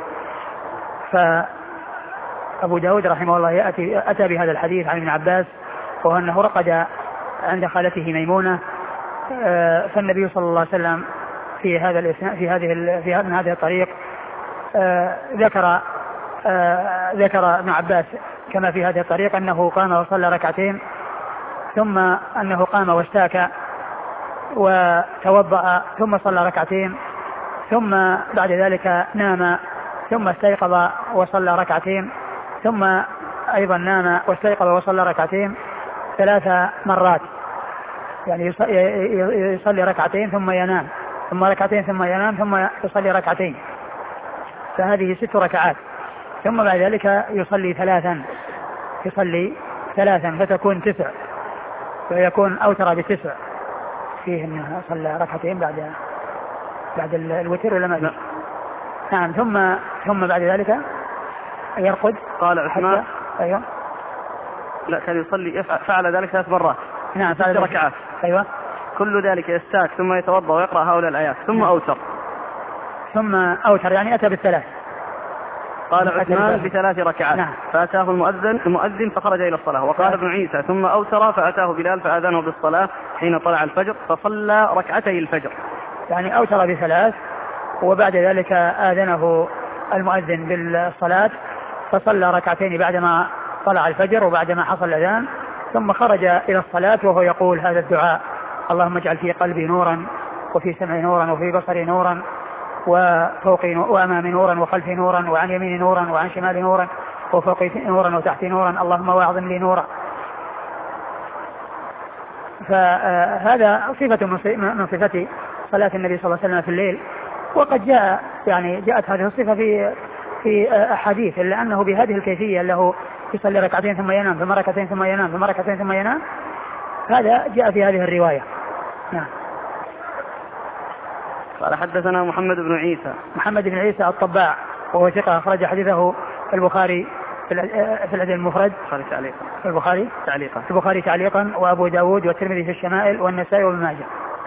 B: فأبو داود رحمه الله يأتي أتى بهذا الحديث عن ابن عباس، وهو أنه رقد عند خالته ميمونة، فالنبي صلى الله عليه وسلم في هذا في هذه في هذا هذا الطريق ذكر ذكر ابن عباس كما في هذه الطريق أنه قام وصلى ركعتين، ثم أنه قام واستاك وتوضأ ثم صلى ركعتين، ثم بعد ذلك نام ثم استيقظ وصلى ركعتين، ثم أيضا نام واستيقظ وصلى ركعتين ثلاث مرات، يعني يصلي ركعتين ثم ينام ثم ركعتين ثم ينام ثم يصلي ركعتين، فهذه ست ركعات، ثم بعد ذلك يصلي ثلاثا يصلي ثلاثا فتكون تسع، فيكون أوتر بتسع، فيه أنه صلى ركعتين بعد بعد الوتر ولا ما؟ نعم. ثم ثم بعد ذلك يرقد.
A: قال عثمان
B: أيوة.
A: لا كان يصلي فعل ذلك ثلاث مرات.
B: نعم
A: ست ركعات.
B: أيوة.
A: كل ذلك يستاك ثم يتوضأ ويقرأ هؤلاء الآيات ثم نعم. أوتر.
B: ثم أوتر يعني أتى بالثلاث.
A: قال عثمان بثلاث ركعات.
B: نعم.
A: فأتاه المؤذن المؤذن فخرج إلى الصلاة. وقال ابن عيسى ثم أوتر فأتاه بلال فأذنه بالصلاة حين طلع الفجر فصلى ركعتي الفجر.
B: يعني أوتر بثلاث وبعد ذلك آذنه المؤذن بالصلاة فصلى ركعتين بعدما طلع الفجر وبعدما حصل الأذان ثم خرج إلى الصلاة وهو يقول هذا الدعاء: اللهم اجعل في قلبي نورا وفي سمعي نورا وفي بصري نورا وفوقي وأمامي نورا وخلفي نورا وعن يميني نورا وعن شمالي نورا وفوقي نورا وتحتي نورا اللهم واعظم لي نورا. فهذا صفة من صفة صلاة النبي صلى الله عليه وسلم في الليل. وقد جاء يعني جاءت هذه الصفة في في أحاديث إلا أنه بهذه الكيفية له يصلي ركعتين ثم ينام ثم ركعتين ثم ينام ثم ركعتين ثم ينام. هذا جاء في هذه الرواية. نعم.
A: قال حدثنا محمد بن عيسى.
B: محمد بن عيسى الطباع وهو ثقة أخرج حديثه البخاري في الأدب المفرد.
A: البخاري تعليقا.
B: البخاري
A: تعليقا.
B: البخاري تعليقا وأبو داود والترمذي في الشمائل والنسائي وابن ماجه.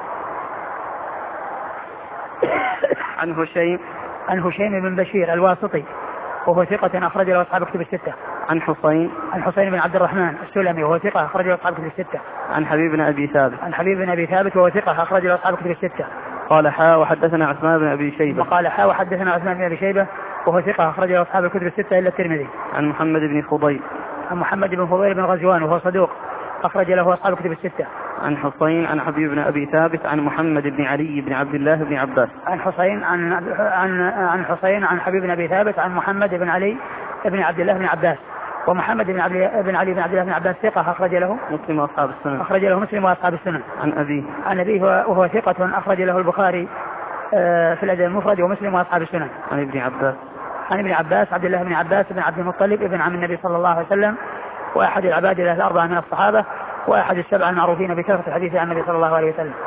A: عن هشيم.
B: عن هشيم بن بشير الواسطي وهو ثقة أخرج له أصحاب كتب الستة.
A: عن حصين.
B: عن حصين بن عبد الرحمن السلمي وهو ثقة أخرج له أصحاب كتب الستة.
A: عن حبيب بن أبي ثابت.
B: عن حبيب بن أبي ثابت وهو ثقة أخرج له أصحاب كتب الستة.
A: قال حا وحدثنا عثمان بن أبي شيبة.
B: وقال حا وحدثنا عثمان بن أبي شيبة وهو ثقة أخرج له أصحاب الكتب الستة إلا الترمذي.
A: عن محمد بن فضيل.
B: عن محمد بن فضيل بن غزوان وهو صدوق أخرج له أصحاب الكتب الستة.
A: عن حصين عن حبيب بن أبي ثابت عن محمد بن علي بن عبد الله بن عباس.
B: عن حصين عن عن عن حصين عن حبيب بن أبي ثابت عن محمد بن علي بن عبد الله بن عباس. ومحمد بن علي بن علي بن عبد الله بن عباس ثقة أخرج له
A: مسلم وأصحاب السنن.
B: أخرج له مسلم وأصحاب السنن.
A: عن أبيه.
B: عن أبيه وهو ثقة أخرج له البخاري في الأدب المفرد ومسلم وأصحاب السنن.
A: عن ابن عباس.
B: عن ابن عباس عبد الله بن عباس بن عبد المطلب ابن عم النبي صلى الله عليه وسلم وأحد العباد الأربعة من الصحابة وأحد السبعة المعروفين بكثرة الحديث عن النبي صلى الله عليه وسلم.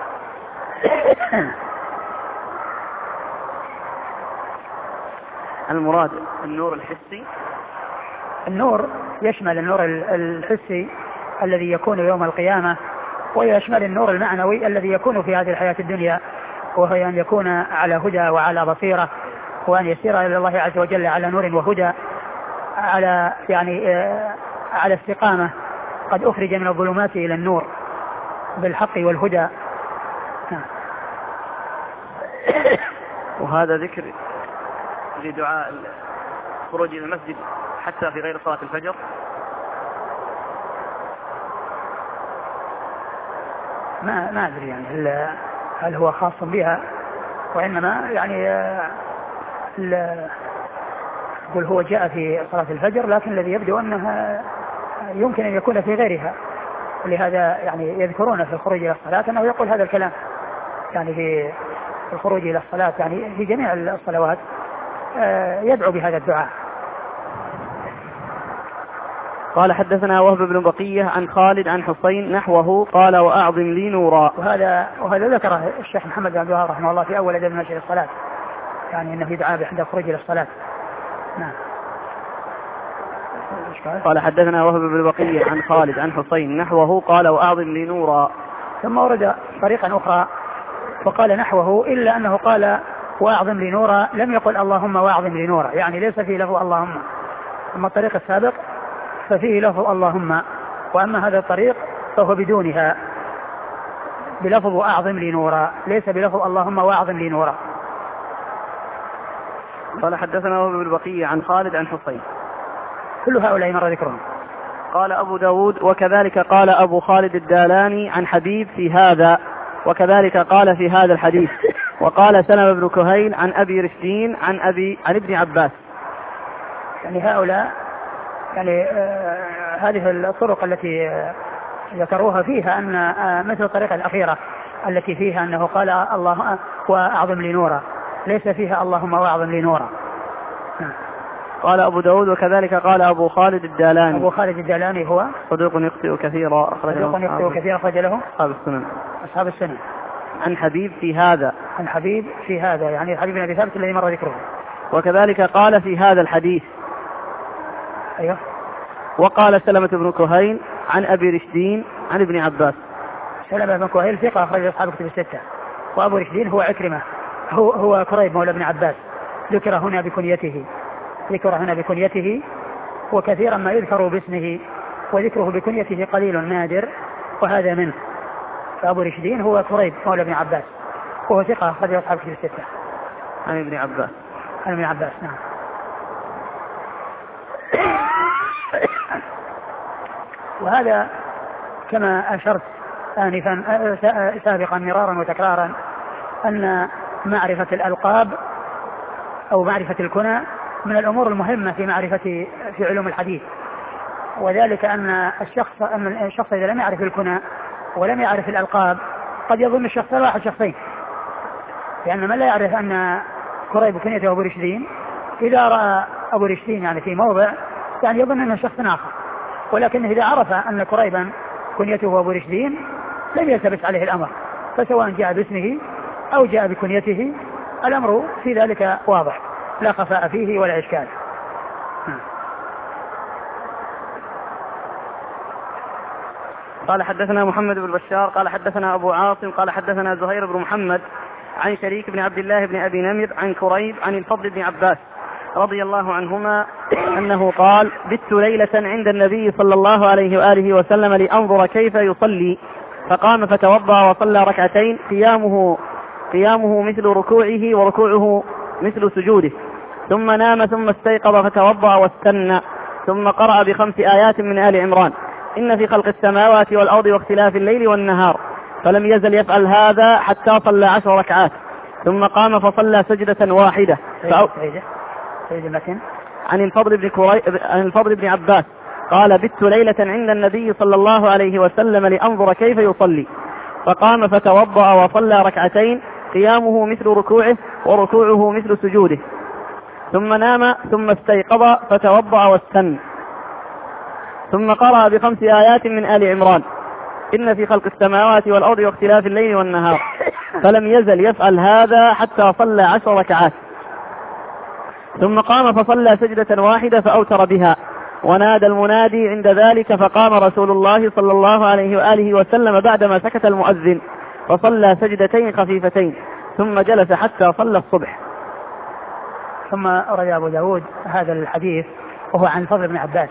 A: المراد النور الحسي.
B: النور يشمل النور الحسي الذي يكون يوم القيامة ويشمل النور المعنوي الذي يكون في هذه الحياة الدنيا وهو أن يكون على هدى وعلى بصيرة وأن يسير إلى الله عز وجل على نور وهدى على يعني على استقامة قد أخرج من الظلمات إلى النور بالحق والهدى.
A: وهذا ذكر لدعاء الخروج إلى المسجد حتى في غير صلاة الفجر.
B: ما ما أدري يعني هل, هل هو خاص بها وإنما يعني يقول هو جاء في صلاة الفجر لكن الذي يبدو أنها يمكن أن يكون في غيرها. ولهذا يعني يذكرون في الخروج إلى الصلاة أنه يقول هذا الكلام يعني في الخروج إلى الصلاة يعني في جميع الصلوات يدعو بهذا الدعاء.
A: قال حدثنا وهب بن بقية عن خالد عن حصين نحوه قال وأعظم لي نورا.
B: وهذا وهذا ذكره الشيخ محمد بن عبد الوهاب رحمه الله في أول أدب مشي الصلاة يعني أنه يدعى عند الخروج إلى الصلاة. نعم.
A: قال حدثنا وهب بن بقية عن خالد عن حصين نحوه قال وأعظم لي نورا.
B: ثم ورد طريقا أخرى وقال نحوه إلا أنه قال وأعظم لي نورا لم يقل اللهم وأعظم لي نورا يعني ليس فيه لفظ اللهم. أما الطريق السابق ففيه لفظ اللهم وأما هذا الطريق فهو بدونها بلفظ وأعظم لي نورا ليس بلفظ اللهم وأعظم لي نورا.
A: قال حدثنا وهب بن بقية عن خالد عن حصين
B: كل هؤلاء مر ذكرهم.
A: قال أبو داود وكذلك قال أبو خالد الدالاني عن حبيب في هذا وكذلك قال في هذا الحديث. وقال سلمة بن كهيل عن أبي رشدين عن أبي عن ابن عباس.
B: يعني هؤلاء يعني آه هذه الطرق التي آه ذكروها فيها أن آه مثل الطريقة الأخيرة التي فيها أنه قال الله وأعظم لي نورا ليس فيها اللهم وأعظم لي نورا.
A: قال أبو داود وكذلك قال أبو خالد الدالاني.
B: أبو خالد الدالاني هو
A: صدوق يخطئ كثيرا أخرج له
B: صدوق يخطئ كثيرا أخرج له
A: أصحاب السنن.
B: أصحاب السنن.
A: عن حبيب في هذا.
B: عن حبيب في هذا يعني حبيب بن أبي ثابت الذي مر ذكره.
A: وكذلك قال في هذا الحديث.
B: أيوه.
A: وقال سلمة بن كهيل عن أبي رشدين عن ابن عباس.
B: سلمة بن كهيل ثقة أخرج أصحاب كتب الستة. وأبو رشدين هو عكرمة هو هو كريب مولى ابن عباس، ذكر هنا بكنيته ذكر هنا بكنيته وكثيرا ما يذكر باسمه، وذكره بكنيته قليل نادر، وهذا منه. فأبو رشدين هو كريب مولى ابن عباس، وهو ثقة أخرج أصحاب كتب الستة
A: عن ابن عباس.
B: عن ابن عباس نعم. وهذا كما أشرت آنفا سابقا مرارا وتكرارا أن معرفة الألقاب أو معرفة الكنى من الأمور المهمة في معرفة في علوم الحديث، وذلك أن الشخص أن الشخص إذا لم يعرف الكنى ولم يعرف الألقاب قد يظن الشخص واحد شخصين، لأن من لا يعرف أن كريب كنيته أبو رشدين إذا رأى أبو رشدين يعني في موضع يعني يظن أنه شخص آخر، ولكن إذا عرف أن كريبا كنيته أبو رشدين لم يلتبس عليه الأمر، فسواء جاء باسمه أو جاء بكنيته الأمر في ذلك واضح لا خفاء فيه ولا إشكال.
A: قال حدثنا محمد بن بشار قال حدثنا أبو عاصم قال حدثنا زهير بن محمد عن شريك بن عبد الله بن أبي نمر عن كريب عن الفضل بن عباس رضي الله عنهما أنه قال: بت ليلة عند النبي صلى الله عليه وآله وسلم لأنظر كيف يصلي، فقام فتوضأ وصلى ركعتين قيامه قيامه مثل ركوعه وركوعه مثل سجوده، ثم نام ثم استيقظ فتوضأ واستنى، ثم قرأ بخمس آيات من آل عمران: إن في خلق السماوات والأرض واختلاف الليل والنهار، فلم يزل يفعل هذا حتى صلى عشر ركعات، ثم قام فصلى سجدة واحدة. فأو... عن الفضل بن كري... عن الفضل بن عباس قال: بت ليلة عند النبي صلى الله عليه وسلم لأنظر كيف يصلي، فقام فتوضأ وصلى ركعتين قيامه مثل ركوعه وركوعه مثل سجوده، ثم نام ثم استيقظ فتوضأ واستنى، ثم قرأ بخمس آيات من آل عمران: إن في خلق السماوات والأرض واختلاف الليل والنهار، فلم يزل يفعل هذا حتى صلى عشر ركعات، ثم قام فصلى سجدة واحدة فأوتر بها، ونادى المنادي عند ذلك، فقام رسول الله صلى الله عليه وآله وسلم بعدما سكت المؤذن فصلى سجدتين خفيفتين، ثم جلس حتى صلى الصبح.
B: ثم روى أبو داود هذا الحديث وهو عن الفضل بن عباس،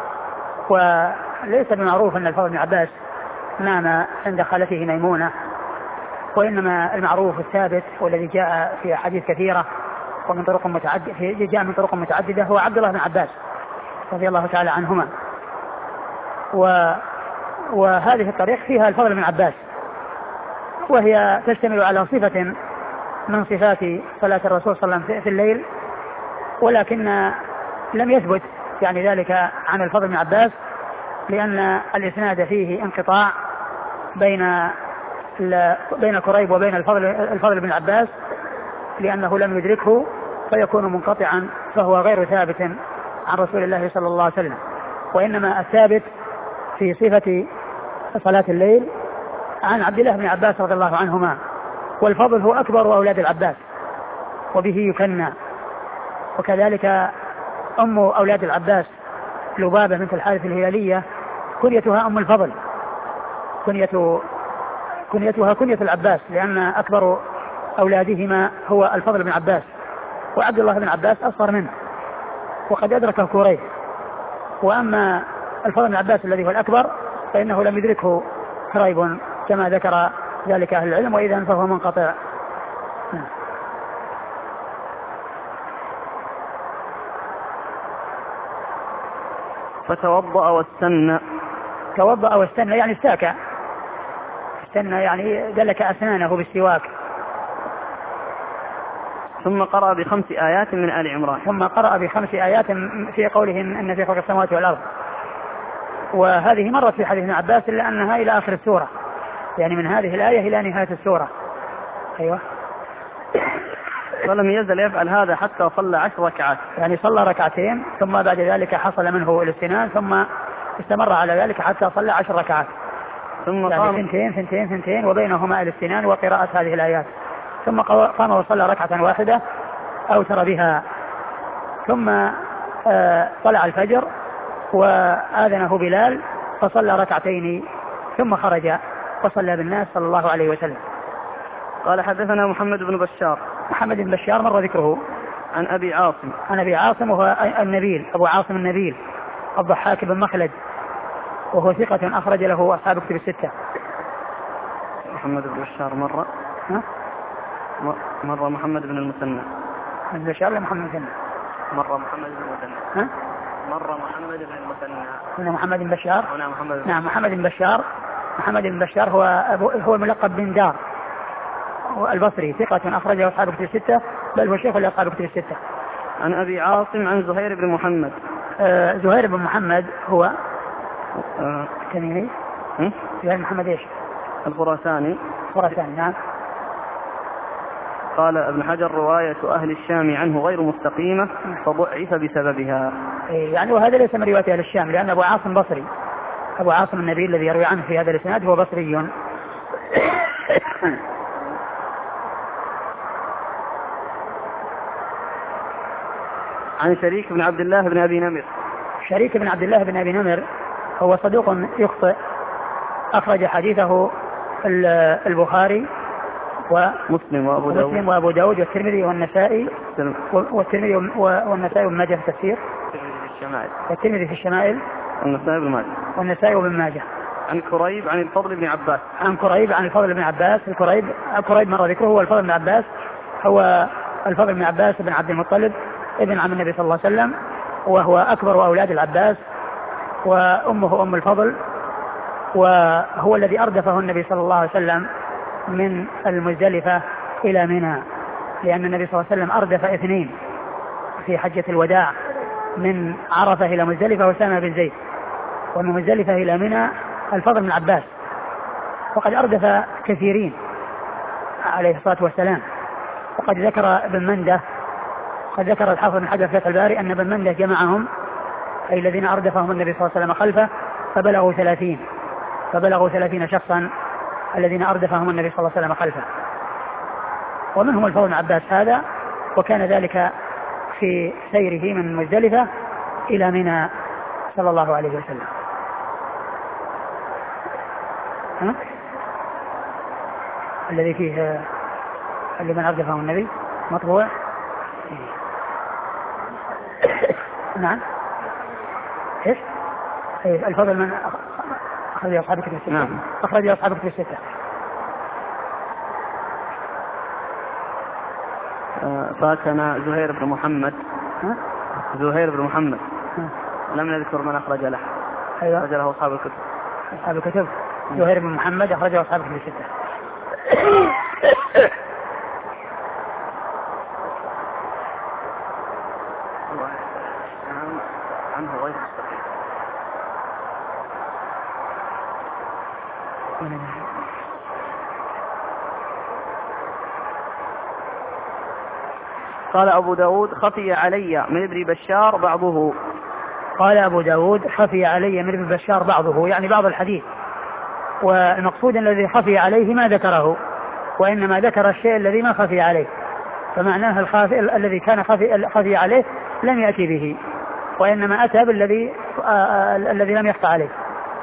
B: وليس بمعروف أن الفضل بن عباس نام عند خالته ميمونة، وإنما المعروف الثابت والذي جاء في أحاديث كثيرة ومن طرق متعددة جاء من طرق متعددة هو عبد الله بن عباس رضي الله تعالى عنهما، و وهذه الطريق فيها الفضل بن عباس، وهي تشتمل على صفة من صفات صلاة الرسول صلى الله عليه وسلم في الليل، ولكن لم يثبت يعني ذلك عن الفضل بن عباس، لأن الإسناد فيه انقطاع بين بين كريب وبين الفضل الفضل بن عباس، لأنه لم يدركه فيكون منقطعا، فهو غير ثابت عن رسول الله صلى الله عليه وسلم، وإنما الثابت في صفة صلاة الليل عن عبد الله بن عباس رضي الله عنهما، والفضل هو أكبر أولاد العباس وبه يكنى، وكذلك أم أولاد العباس لبابة بنت الحارث الهلالية كنيتها أم الفضل، كنية كنيتها كنية العباس، لأن أكبر أولادهما هو الفضل بن عباس، وعبد الله بن عباس أصغر منه وقد أدركه كريب، وأما الفضل بن عباس الذي هو الأكبر فإنه لم يدركه كريب كما ذكر ذلك أهل العلم، وإذا فهو منقطع.
A: فتوضأ واستنى.
B: توضأ واستنى يعني استاكى، استنى يعني دلك أسنانه بالسواك.
A: ثم قرأ بخمس آيات من آل عمران.
B: ثم قرأ بخمس آيات في قولهم إن في خلق السماوات والأرض، وهذه مرت في حديث ابن عباس إلا أنها إلى آخر السورة، يعني من هذه الآية إلى نهاية السورة. أيوة.
A: فلم يزل يفعل هذا حتى صلى عشر ركعات،
B: يعني صلى ركعتين ثم بعد ذلك حصل منه الاستنان، ثم استمر على ذلك حتى صلى عشر ركعات،
A: ثم
B: يعني
A: قام
B: ثنتين ثنتين ثنتين وبينهما الاستنان وقراءة هذه الآيات، ثم قام وصلى ركعة واحدة أوتر بها، ثم آه طلع الفجر وآذنه بلال فصلى ركعتين ثم خرج وصلى بالناس صلى الله عليه وسلم.
A: قال حدثنا محمد بن بشار.
B: محمد بن بشار مر ذكره.
A: عن أبي عاصم.
B: عن أبي عاصم وهو النبيل أبو عاصم النبيل الضحاك بن مخلد وهو ثقة أخرج له أصحاب كتب الستة.
A: محمد بن بشار مرة
B: ها؟
A: مرة محمد بن المثنى.
B: محمد بن بشار ولا محمد بن المثنى؟
A: مرة محمد بن المثنى.
B: ها؟
A: مرة محمد بن المثنى.
B: هنا محمد بن بشار.
A: هنا محمد بن
B: نعم محمد بن بشار. محمد بن بشار هو أبو هو الملقب بن دار البصري ثقة أخرجه أصحاب كتب الستة بل هو شيخ لأصحاب كتب الستة.
A: عن أبي عاصم عن زهير بن محمد.
B: آه زهير بن محمد هو
A: آه.
B: تميمي. زهير محمد إيش؟
A: الخراساني.
B: الخراساني نعم.
A: قال ابن حجر رواية أهل الشام عنه غير مستقيمة فضعف بسببها.
B: يعني وهذا ليس من رواية أهل الشام لأن أبو عاصم بصري. أبو عاصم النبيل الذي يروي عنه في هذا الإسناد هو بصري.
A: عن شريك بن عبد الله بن أبي نمر.
B: شريك بن عبد الله بن أبي نمر هو صدوق يخطئ أخرج حديثه البخاري
A: ومسلم وأبو داود
B: ومسلم وأبو داود والترمذي والنسائي والترمذي والنسائي وابن ماجه في التفسير والترمذي في الشمائل
A: والنسائي وابن ماجه
B: والنسائي وابن ماجه.
A: عن كريب عن الفضل بن عباس.
B: عن كريب عن الفضل بن عباس. الكريب كريب مر ذكره هو الفضل بن عباس هو الفضل بن عباس بن عبد المطلب ابن عم النبي صلى الله عليه وسلم وهو أكبر أولاد العباس وأمه أم الفضل وهو الذي أردفه النبي صلى الله عليه وسلم من المزدلفة إلى منى لأن النبي صلى الله عليه وسلم أردف اثنين في حجة الوداع من عرفة إلى مزدلفة وأسامة بن زيد ومن مزدلفة إلى منى الفضل بن عباس وقد أردف كثيرين عليه الصلاة والسلام. وقد ذكر ابن منده قد ذكر الحافظ بن حجر في فتح الباري أن ابن منده جمعهم أي الذين أردفهم النبي صلى الله عليه وسلم خلفه فبلغوا ثلاثين فبلغوا ثلاثين شخصا الذين أردفهم النبي صلى الله عليه وسلم خلفه ومنهم الفضل بن عباس هذا وكان ذلك في سيره من مزدلفة إلى منى صلى الله عليه وسلم. ها؟ الذي فيه اللي من أردفهم النبي مطبوع. نعم ايش؟ الفضل من أخرج أصحاب كتب الستة.
A: نعم.
B: أخرج أصحاب كتب الستة.
A: فاتنا زهير بن محمد.
B: ها؟
A: زهير بن محمد.
B: ها؟
A: لم نذكر من أخرج له.
B: أيوة.
A: أخرج له أصحاب الكتب.
B: أصحاب الكتب. زهير بن محمد أخرجه أصحاب كتب الستة.
A: عنه غير مستقيم. قال أبو داود خفي علي من ابن بشار بعضه.
B: قال أبو داود خفي علي من ابن بشار بعضه يعني بعض الحديث والمقصود الذي خفي عليه ما ذكره وإنما ذكر الشيء الذي ما خفي عليه فمعناه الخافي الذي كان خفي, خفي عليه لم يأتي به وإنما أتى بالذي الذي لم يخفى عليه.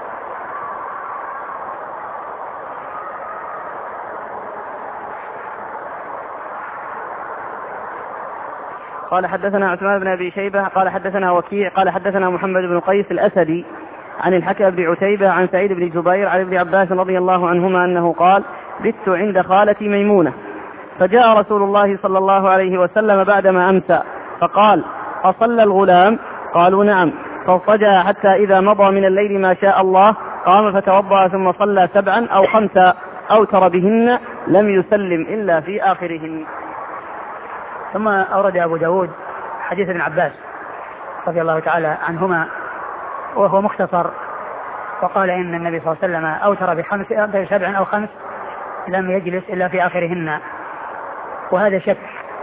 A: قال حدثنا عثمان بن أبي شيبة قال حدثنا وكيع قال حدثنا محمد بن قيس الأسدي عن الحكم بن عتيبة عن سعيد بن جبير عن ابن عباس رضي الله عنهما أنه قال بت عند خالتي ميمونة فجاء رسول الله صلى الله عليه وسلم بعدما أمسى فقال أصلى الغلام؟ قالوا نعم. فاضطجع حتى إذا مضى من الليل ما شاء الله قام فتوضأ ثم صلى سبعا أو خمسا أوتر بهن لم يسلم إلا في آخرهن.
B: ثم أورد أبو داود حديث ابن عباس رضي الله تعالى عنهما وهو مختصر وقال إن النبي صلى الله عليه وسلم أوتر بخمس سبع أو خمس لم يجلس إلا في آخرهن وهذا شك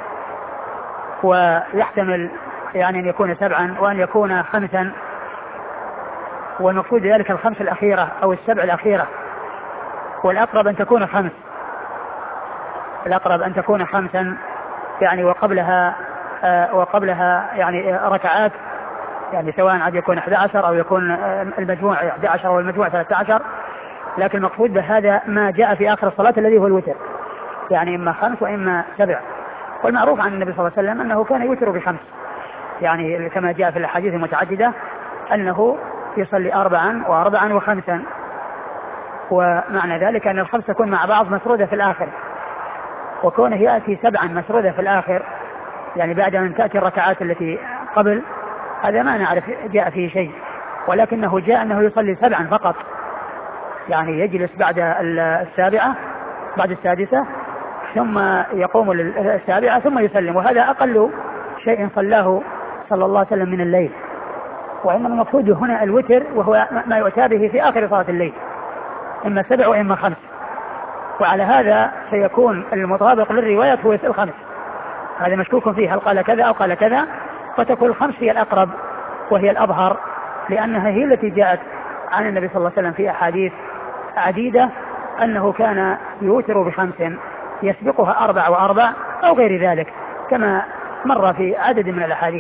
B: ويحتمل يعني أن يكون سبعا وأن يكون خمسا والمقصود ذلك الخمس الأخيرة أو السبع الأخيرة والأقرب أن تكون خمس الأقرب أن تكون خمسا يعني وقبلها آه وقبلها يعني ركعات يعني سواء عاد يكون أحد عشر أو يكون المجموع أحد عشر أو المجموع ثلاثة عشر، لكن المقصود بهذا ما جاء في آخر الصلاة الذي هو الوتر، يعني إما خمس وإما سبع. والمعروف عن النبي صلى الله عليه وسلم أنه كان يوتر بخمس، يعني كما جاء في الأحاديث المتعددة أنه يصلي أربعا وأربعا وخمسا، ومعنى ذلك أن الخمس تكون مع بعض مسرودة في الآخر، وكونه يأتي سبعا مسرودة في الآخر يعني بعد أن تأتي الركعات التي قبل، هذا ما نعرف جاء فيه شيء، ولكنه جاء أنه يصلي سبعا فقط، يعني يجلس بعد السابعة بعد السادسة ثم يقوم للسابعة ثم يسلم، وهذا أقل شيء صلاه صلى الله عليه وسلم من الليل. وإنما المقصود هنا الوتر، وهو ما يؤتى به في آخر صلاة الليل، إما سبع وإما خمس، وعلى هذا سيكون المطابق للرواية هو الخمس، هذا مشكوك فيه هل قال كذا أو قال كذا، فتكون الخمس هي الأقرب وهي الأظهر، لأنها هي التي جاءت عن النبي صلى الله عليه وسلم في أحاديث عديدة أنه كان يوتر بخمس يسبقها أربع وأربع أو غير ذلك كما مر في عدد من الأحاديث.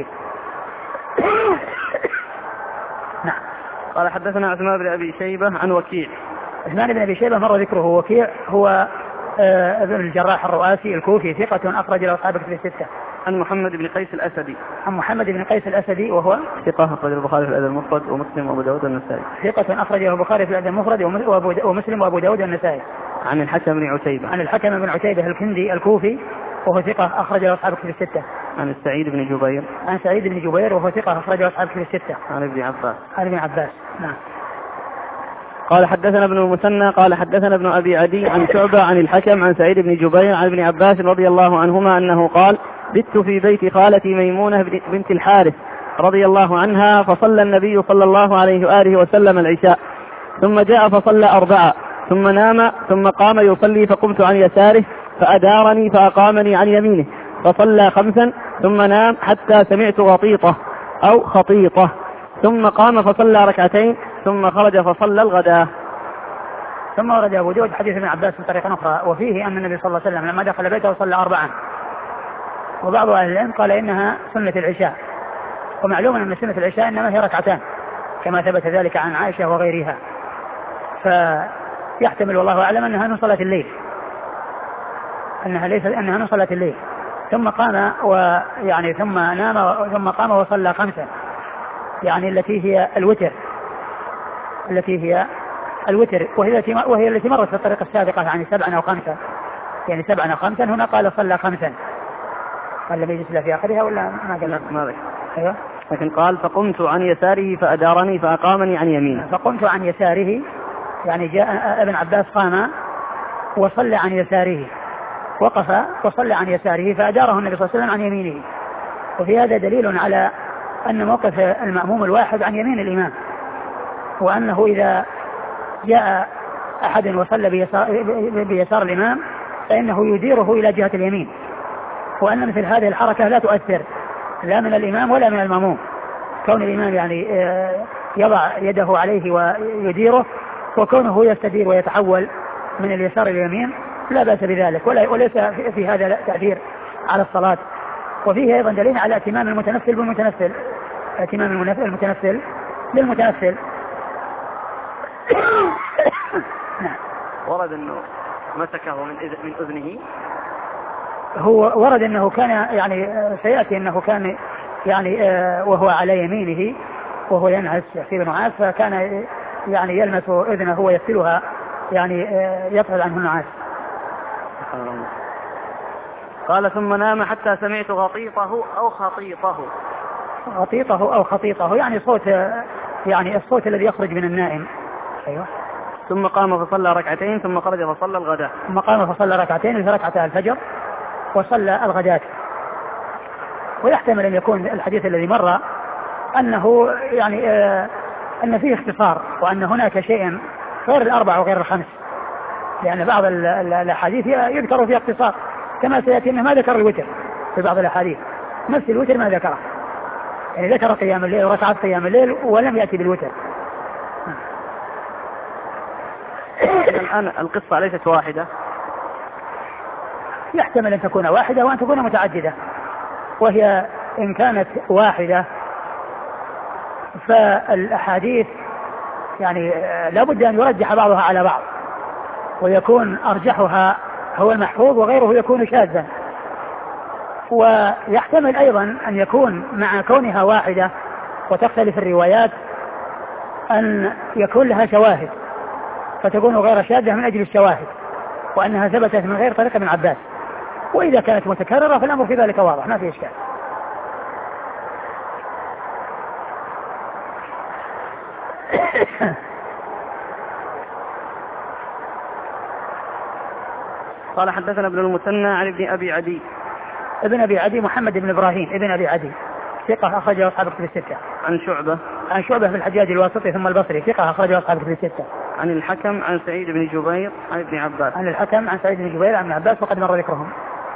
A: نعم. قال حدثنا عثمان بن أبي شيبة عن وكيع.
B: عثمان بن أبي شيبة مر ذكره. وكيع هو آه ابن الجراح الرؤاسي الكوفي ثقة أخرج له أصحاب كتب الستة.
A: عن محمد بن قيس الأسدي.
B: عن محمد بن قيس الأسدي وهو
A: ثقة أخرج البخاري في الأدب المفرد ومسلم وأبو داود والنسائي.
B: ثقة أخرجه البخاري في الأدب المفرد ومسلم وأبو داود والنسائي.
A: عن الحكم بن عتيبة.
B: عن الحكم بن عتيبة الكندي الكوفي وهو ثقة أخرج له أصحاب كتب الستة.
A: عن سعيد بن جبير.
B: عن سعيد بن جبير وهو ثقة أخرج له أصحاب كتب الستة.
A: عن ابن عباس.
B: عن ابن عباس. نعم.
A: قال حدثنا ابن المثنى قال حدثنا ابن أبي عدي عن شعبة عن الحكم عن سعيد بن جبير عن ابن عباس رضي الله عنهما أنه قال: بت في بيت خالتي ميمونة بنت الحارث رضي الله عنها، فصلى النبي صلى الله عليه وآله وسلم العشاء، ثم جاء فصلى أربعة، ثم نام، ثم قام يصلي، فقمت عن يساره فأدارني فأقامني عن يمينه، فصلى خمسا، ثم نام حتى سمعت غطيطة أو خطيطة، ثم قام فصلى ركعتين، ثم خرج فصلى الغداء.
B: ثم ورد أبو داود حديث ابن عباس من طريق أخرى، وفيه أن النبي صلى الله عليه وسلم لما دخل بيته صلى أربعا، وبعض أهل العلم قال إنها سنة العشاء، ومعلوم أن سنة العشاء إنما هي ركعتان كما ثبت ذلك عن عائشة وغيرها، فيحتمل والله أعلم أنها من صلاة الليل، أنها ليست أنها من صلاة الليل. ثم قام ويعني ثم نام ثم قام وصلى خمسة، يعني التي هي الوتر التي هي الوتر وهي التي وهي التي مرت في الطريقة السابقة يعني سبعا أو خمسة، يعني سبعا أو خمسا. هنا قال صلى خمسا، قال لم يجلس في آخرها ولا ما قال؟
A: ما ذكر.
B: أيوه.
A: لكن قال: فقمت عن يساره فأدارني فأقامني عن يمينه.
B: فقمت عن يساره يعني جاء ابن عباس قام وصلى عن يساره، وقف وصلى عن يساره فأداره النبي صلى الله عليه وسلم عن يمينه. وفي هذا دليل على أن موقف المأموم الواحد عن يمين الإمام، وأنه إذا جاء أحد وصلى بيسار, بيسار الإمام فإنه يديره إلى جهة اليمين، وأن مثل هذه الحركة لا تؤثر لا من الإمام ولا من المأموم، كون الإمام يعني يضع يده عليه ويديره، وكونه يستدير ويتحول من اليسار إلى اليمين لا بأس بذلك، وليس في هذا تأثير على الصلاة. وفيه أيضا دليل على اتمام المتنفل بالمتنفل، اتمام المتنفل بالمتنفل.
A: نعم. ورد أنه مسكه من من أذنه،
B: هو ورد أنه كان يعني سيأتي أنه كان يعني وهو على يمينه وهو ينعس في نعاس، فكان يعني يلمس أذنه ويغسلها يعني يطرد عنه النعاس.
A: قال: ثم نام حتى سمعت غطيطه أو خطيطه.
B: غطيطه أو خطيطه يعني صوت، يعني الصوت الذي يخرج من النائم. أيوة.
A: ثم قام فصلى ركعتين، ثم خرج فصلى الغداء.
B: ثم قام فصلى ركعتين في ركعتي الفجر وصلى الغداء. ويحتمل أن يكون الحديث الذي مر أنه يعني آه أن فيه اختصار، وأن هناك شيء غير الأربع وغير الخمس، لأن بعض الأحاديث يذكر فيها اختصار، كما سيأتي أنه ما ذكر الوتر في بعض الأحاديث، نفس الوتر ما ذكره، يعني ذكر قيام الليل وركعات قيام الليل ولم يأتي بالوتر.
A: الآن القصة ليست واحدة،
B: يحتمل أن تكون واحدة وأن تكون متعددة، وهي إن كانت واحدة فالأحاديث يعني لابد أن يرجح بعضها على بعض، ويكون أرجحها هو المحفوظ وغيره يكون شاذا. ويحتمل أيضا أن يكون مع كونها واحدة وتختلف الروايات أن يكون لها شواهد فتكون غير شاذة من أجل الشواهد، وأنها ثبتت من غير طريق ابن عباس. وإذا كانت متكررة فالأمر في ذلك واضح ما في إشكال.
A: قال حدثنا ابن المثنى عن ابن أبي عدي.
B: ابن أبي عدي محمد بن إبراهيم ابن أبي عدي ثقة أخرجه أصحاب الكتب الستة.
A: عن شعبة
B: عن شعبة بن الحجاج الواسطي ثم البصري ثقة أخرجه أصحاب الكتب الستة.
A: عن الحكم عن سعيد بن جبير عن ابن عباس.
B: عن الحكم عن سعيد بن جبير عن ابن عباس وقد مر ذكرهم.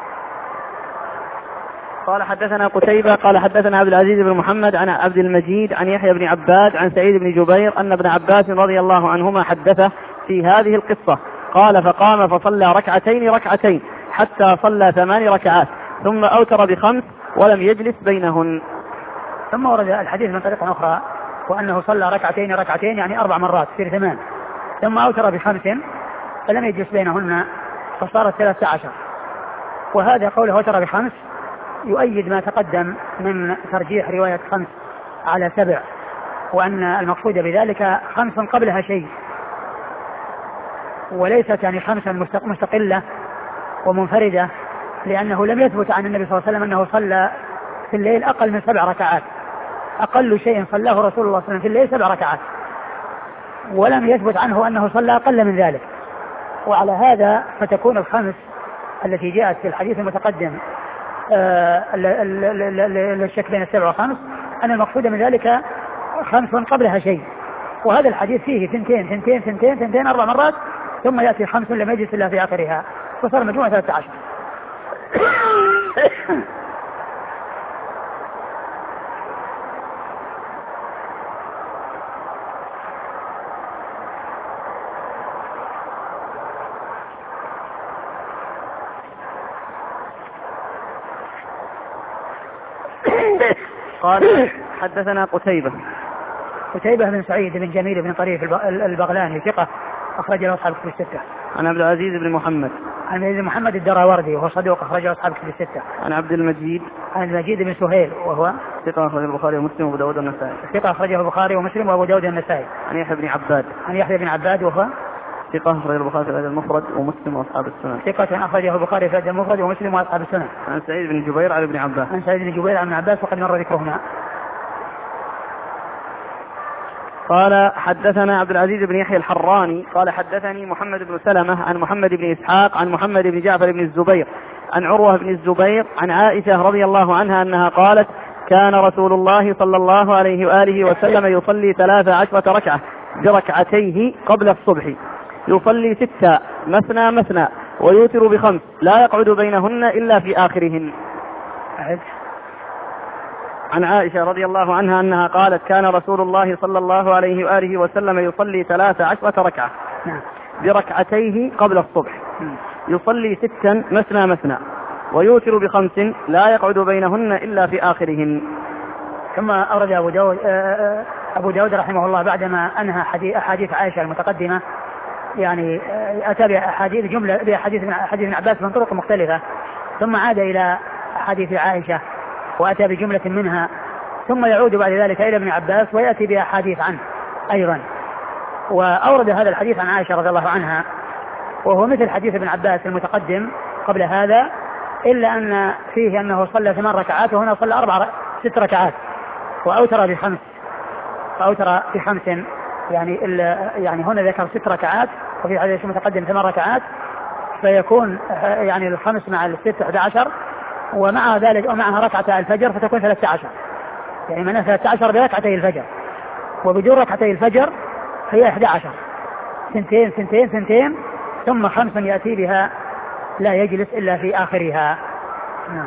A: قال حدثنا قتيبة قال حدثنا عبد العزيز بن محمد عن عبد المجيد عن يحيى بن عباد عن سعيد بن جبير أن ابن عباس رضي الله عنهما حدثه في هذه القصة قال فقام فصلى ركعتين ركعتين حتى صلى ثمان ركعات ثم أوتر بخمس ولم يجلس بينهن.
B: ثم ورد الحديث من طريقة أخرى وأنه صلى ركعتين ركعتين يعني أربع مرات في ثمان ثم أوتر بخمس فلم يجلس بينهن فصارت ثلاثة عشر. وهذا قوله أوتر بخمس يؤيد ما تقدم من ترجيح رواية خمس على سبع، وأن المقصود بذلك خمس قبلها شيء وليست يعني خمسا مستقلة ومنفردة، لأنه لم يثبت عن النبي صلى الله عليه وسلم أنه صلى في الليل أقل من سبع ركعات. أقل شيء صلاه رسول الله صلى الله عليه وسلم في الليل سبع ركعات، ولم يثبت عنه أنه صلى أقل من ذلك. وعلى هذا فتكون الخمس التي جاءت في الحديث المتقدم الشك بين السبع وخمس أن المقصود من ذلك خمس قبلها شيء. وهذا الحديث فيه ثنتين ثنتين ثنتين ثنتين أربع مرات ثم يأتي خمس لم يجلس إلا في آخرها فصار مجموعة ثلاثة عشر.
A: قال حدثنا قتيبة
B: قتيبة بن سعيد بن جميل بن طريف البغلاني ثقة أخرج له أصحاب الكتب الستة.
A: عن عبد العزيز بن محمد
B: عن عبد العزيز بن محمد الدراوردي وهو صدوق أخرج له أصحاب الكتب الستة.
A: عن عبد المجيد
B: عن المجيد بن سهيل وهو
A: ثقة أخرجه البخاري ومسلم وأبو داود والنسائي.
B: ثقة أخرجه البخاري ومسلم وأبو داود والنسائي.
A: عن يحيى بن عباد
B: عن يحيى بن عباد وهو
A: ثقة أخرجه البخاري في الأدب المفرد ومسلم وأصحاب السنن.
B: ثقة أخرجه البخاري في الأدب المفرد ومسلم وأصحاب السنن.
A: عن سعيد بن جبير عن ابن عباس.
B: عن سعيد بن جبير عن ابن عباس وقد مر ذكرهما.
A: قال حدثنا عبد العزيز بن يحيى الحراني قال حدثني محمد بن سلمة عن محمد بن إسحاق عن محمد بن جعفر بن الزبير عن عروة بن الزبير عن عائشة رضي الله عنها أنها قالت كان رسول الله صلى الله عليه وآله وسلم يصلي ثلاث عشرة ركعة بركعتيه قبل الصبح يصلي ستة مثنى مثنى ويوتر بخمس لا يقعد بينهن إلا في آخرهن.
B: أعد.
A: عن عائشة رضي الله عنها أنها قالت كان رسول الله صلى الله عليه وآله وسلم يصلي ثلاث عشرة ركعة بركعتيه قبل الصبح يصلي ستا مثنى مثنى ويوتر بخمس لا يقعد بينهن إلا في آخرهن.
B: ثم أورد أبو داود, أبو داود رحمه الله بعدما أنهى أحاديث عائشة المتقدمة يعني أتى بأحاديث جملة بأحاديث ابن عباس من طرق مختلفة ثم عاد إلى أحاديث عائشة وأتى بجملة منها ثم يعود بعد ذلك إلى ابن عباس ويأتي بأحاديث عنه أيضا. وأورد هذا الحديث عن عائشة رضي الله عنها وهو مثل حديث ابن عباس المتقدم قبل هذا إلا أن فيه أنه صلى ثمان ركعات وهنا صلى أربع ست ركعات وأوتر بخمس فأوتر بخمس يعني يعني هنا ذكر ست ركعات وفي الحديث المتقدم ثمان ركعات فيكون يعني الخمس مع الست أحد عشر ومع ذلك ومعها ركعة الفجر فتكون ثلاثة عشر يعني من ثلاثة عشر بركعتي الفجر وبدون ركعتي الفجر هي أحد عشر سنتين سنتين سنتين ثم خمس يأتي بها لا يجلس إلا في آخرها. نعم.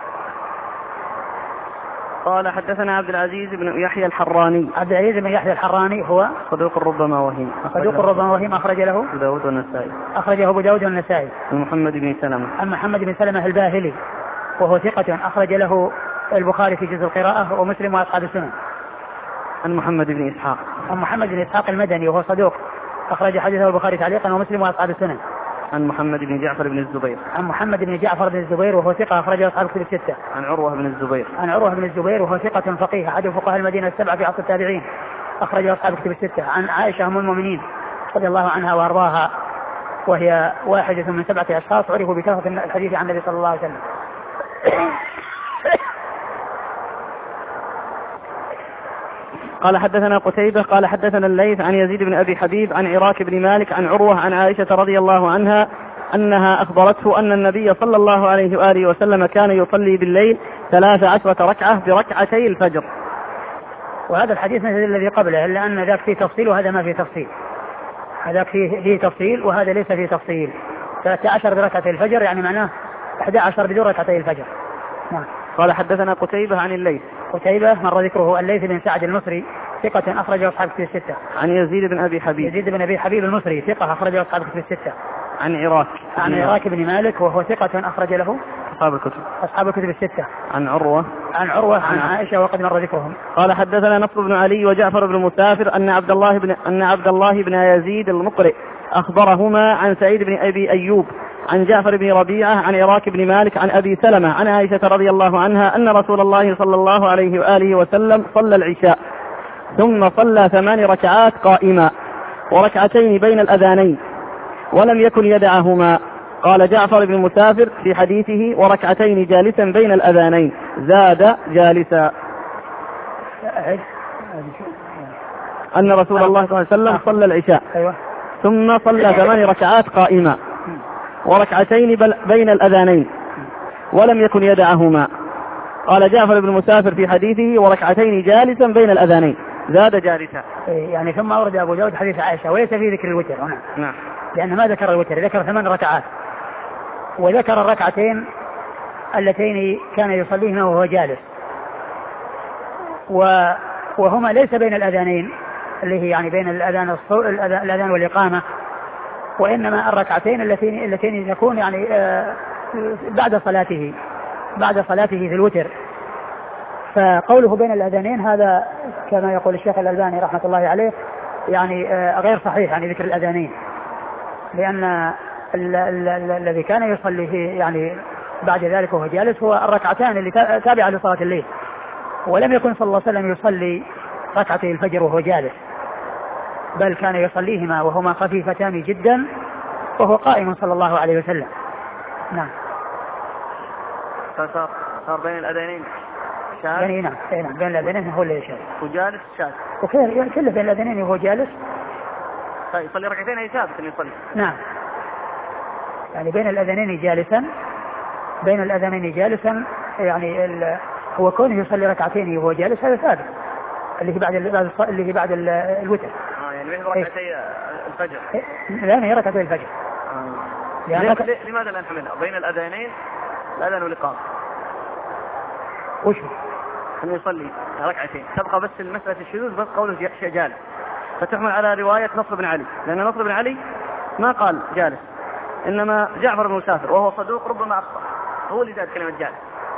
A: قال حدثنا عبد العزيز بن يحيى الحراني.
B: عبد العزيز بن يحيى الحراني هو
A: صدوق ربما وهم
B: صدوق ربما وهم أخرج له
A: أبو داود والنسائي.
B: أخرجه أبو داود والنسائي.
A: محمد بن سلمة.
B: عن محمد بن سلمة الباهلي وهو ثقة أخرج له البخاري في جزء القراءة ومسلم وأصحاب السنن.
A: عن محمد بن إسحاق.
B: عن محمد بن إسحاق المدني وهو صدوق أخرج حديثه البخاري تعليقا ومسلم وأصحاب السنن.
A: عن محمد بن جعفر بن الزبير.
B: عن محمد بن جعفر بن الزبير وهو ثقة أخرجه أصحاب الكتب الستة.
A: عن عروة بن الزبير.
B: عن عروة بن الزبير وهو ثقة فقيه أحد فقهاء المدينة السبعة في عصر التابعين أخرجه أصحاب الكتب الستة. عن عائشة أم المؤمنين رضي الله عنها وأرضاها وهي واحدة من سبعة أشخاص عرفوا بكثرة الحديث عن النبي صلى الله عليه وسلم.
A: قال حدثنا قتيبة قال حدثنا الليث عن يزيد بن أبي حبيب عن عراك بن مالك عن عروة عن عائشة رضي الله عنها أنها أخبرته أن النبي صلى الله عليه وآله وسلم كان يصلي بالليل ثلاث عشرة ركعة بركعتي الفجر.
B: وهذا الحديث مثل الذي قبله إلا أن ذاك فيه تفصيل وهذا ما فيه تفصيل. هذاك فيه, فيه تفصيل وهذا ليس فيه تفصيل. ثلاث عشر بركعتي الفجر يعني معناه أحد عشر بدون ركعتي الفجر. نعم.
A: قال حدثنا قتيبة عن الليث.
B: قتيبة مر ذكره الليث بن سعد المصري ثقة أخرجه أصحاب الكتب الستة.
A: عن يزيد بن أبي حبيب.
B: يزيد بن أبي حبيب المصري ثقة أخرجه أصحاب الكتب الستة.
A: عن عراك.
B: عن عراك بن مالك وهو ثقة أخرج له
A: أصحاب الكتب.
B: أصحاب الكتب الستة.
A: عن عروة.
B: عن عروة عن عائشة وقد مر ذكرهم.
A: قال حدثنا نصر بن علي وجعفر بن مسافر أن عبد الله بن أن عبد الله بن يزيد المقرئ أخبرهما عن سعيد بن أبي أيوب عن جعفر بن ربيعة عن عراك بن مالك عن أبي سلمة عن عائشة رضي الله عنها أن رسول الله صلى الله عليه وآله وسلم صلى العشاء ثم صلى ثمان ركعات قائما وركعتين بين الأذانين ولم يكن يدعهما. قال جعفر بن مسافر في حديثه وركعتين جالسا بين الأذانين زاد جالسا. أن رسول الله صلى الله عليه وسلم صلى العشاء ثم صلى ثمان ركعات قائما وركعتين بين الأذانين ولم يكن يدعهما. قال جعفر بن مسافر في حديثه وركعتين جالسا بين الأذانين زاد جالسا.
B: يعني ثم أورد أبو داود حديث عائشة وليس في ذكر الوتر هنا.
A: نعم.
B: لأن ما ذكر الوتر ذكر ثمان ركعات وذكر الركعتين اللتين كان يصليهما وهو جالس وهما ليس بين الأذانين اللي هي يعني بين الأذان الأذان والإقامة وإنما الركعتين اللتين اللتين يكون يعني بعد صلاته بعد صلاته في الوتر. فقوله بين الأذانين هذا كما يقول الشيخ الألباني رحمة الله عليه يعني غير صحيح يعني ذكر الأذانين لأن الذي كان يصلي فيه يعني بعد ذلك وهو جالس هو الركعتان اللي تابعة لصلاة الليل ولم يكن صلى الله عليه وسلم يصلي ركعتي الفجر وهو جالس بل كان يصليهما وهما خفيفتان جدا وهو قائم صلى الله عليه وسلم. نعم.
A: فصار صار بين الأذانين شاذ.
B: يعني نعم نعم بين الأذانين هو اللي شاذ
A: وجالس شاذ
B: وكله كله بين الأذانين وهو جالس.
A: طيب يصلي ركعتين أي ثابت إنه يصلي.
B: نعم يعني بين الأذانين جالسا بين الأذانين جالسا يعني هو كونه يصلي ركعتين وهو جالس هذا ثابت اللي هي بعد اللي هي بعد الوتر.
A: اه يعني مثل ركعتي الفجر.
B: لا هي ركعتي الفجر.
A: آه. لماذا لماذا لا نحملها بين الأذانين الأذان والإقامة؟
B: وش
A: أنه يصلي ركعتين تبقى بس المسألة الشذوذ بس قوله جالس فتحمل على رواية نصر بن علي لأن نصر بن علي ما قال جالس إنما جعفر بن مسافر وهو صدوق ربما أخطأ هو اللي زاد كلمة جالس.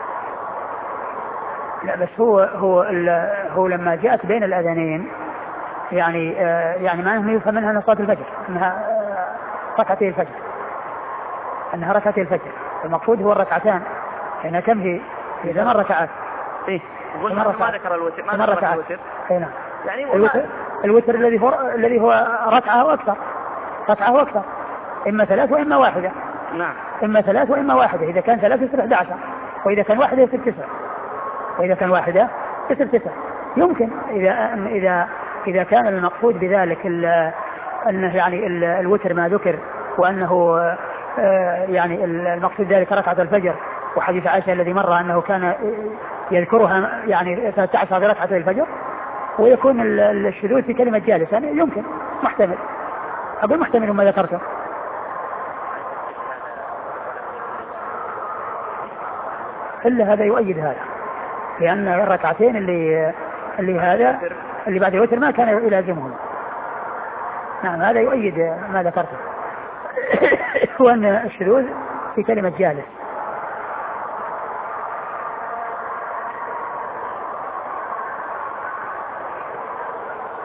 B: لا بس هو هو هو لما جاءت بين الأذانين يعني آه يعني ما انه يفهم منها صلاة الفجر انها آه ركعتي الفجر انها ركعتي الفجر المقصود هو الركعتان هنا كم هي هي ثمان ركعات.
A: ايه قلنا ما ذكر الوتر ما ذكر الوتر.
B: اي نعم
A: يعني
B: الوتر الوتر الذي هو الذي هو ركعة واكثر ركعة واكثر اما ثلاث واما واحدة.
A: نعم
B: اما ثلاث واما واحدة اذا كان ثلاث يصير احد عشر واذا كان واحدة يصير تسع وإذا كان واحدة يصير تسعة. يمكن إذا إذا إذا كان المقصود بذلك أنه يعني الوتر ما ذكر وأنه يعني المقصود ذلك ركعة الفجر وحديث عائشة الذي مر أنه كان يذكرها يعني ثلاث عشر بركعة الفجر ويكون الشذوذ في كلمة جالس يعني يمكن محتمل أقول محتمل ما ذكرته. إلا هذا يؤيد هذا لأن الركعتين اللي اللي هذا اللي بعد الوتر ما كان يلازمهم. نعم هذا يؤيد ما ذكرته وأن الشذوذ في كلمة جالس.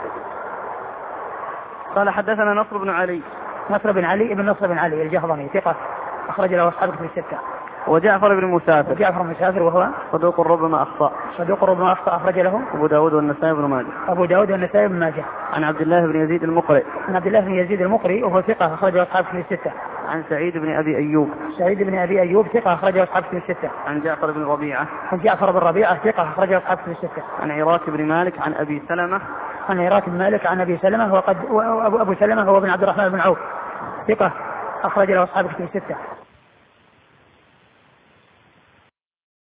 A: قال حدثنا نصر بن علي.
B: نصر بن علي ابن نصر بن علي الجهضمي ثقة أخرج له أصحاب الكتب الستة.
A: وجعفر بن مسافر.
B: وجعفر بن مسافر وهو
A: صدوق ربما أخطأ.
B: صدوق ربما أخطأ أخرج له
A: أبو داود والنسائي بن ماجه.
B: أبو داود والنسائي بن ماجه.
A: عن عبد الله بن يزيد المقرئ.
B: عن عبد الله بن يزيد المقرئ وهو ثقة أخرج له أصحاب الكتب الستة.
A: عن سعيد بن أبي أيوب.
B: سعيد بن أبي أيوب ثقة أخرج له أصحاب الكتب الستة.
A: عن جعفر بن ربيعة.
B: عن جعفر بن ربيعة ثقة أخرج له أصحاب الكتب الستة.
A: عن عراك بن مالك عن أبي سلمة.
B: عن عراك بن مالك عن أبي سلمة وقد وأبو أبو سلمة هو بن عبد الرحمن بن عوف ثقة أخرج له أصحاب الكتب الستة.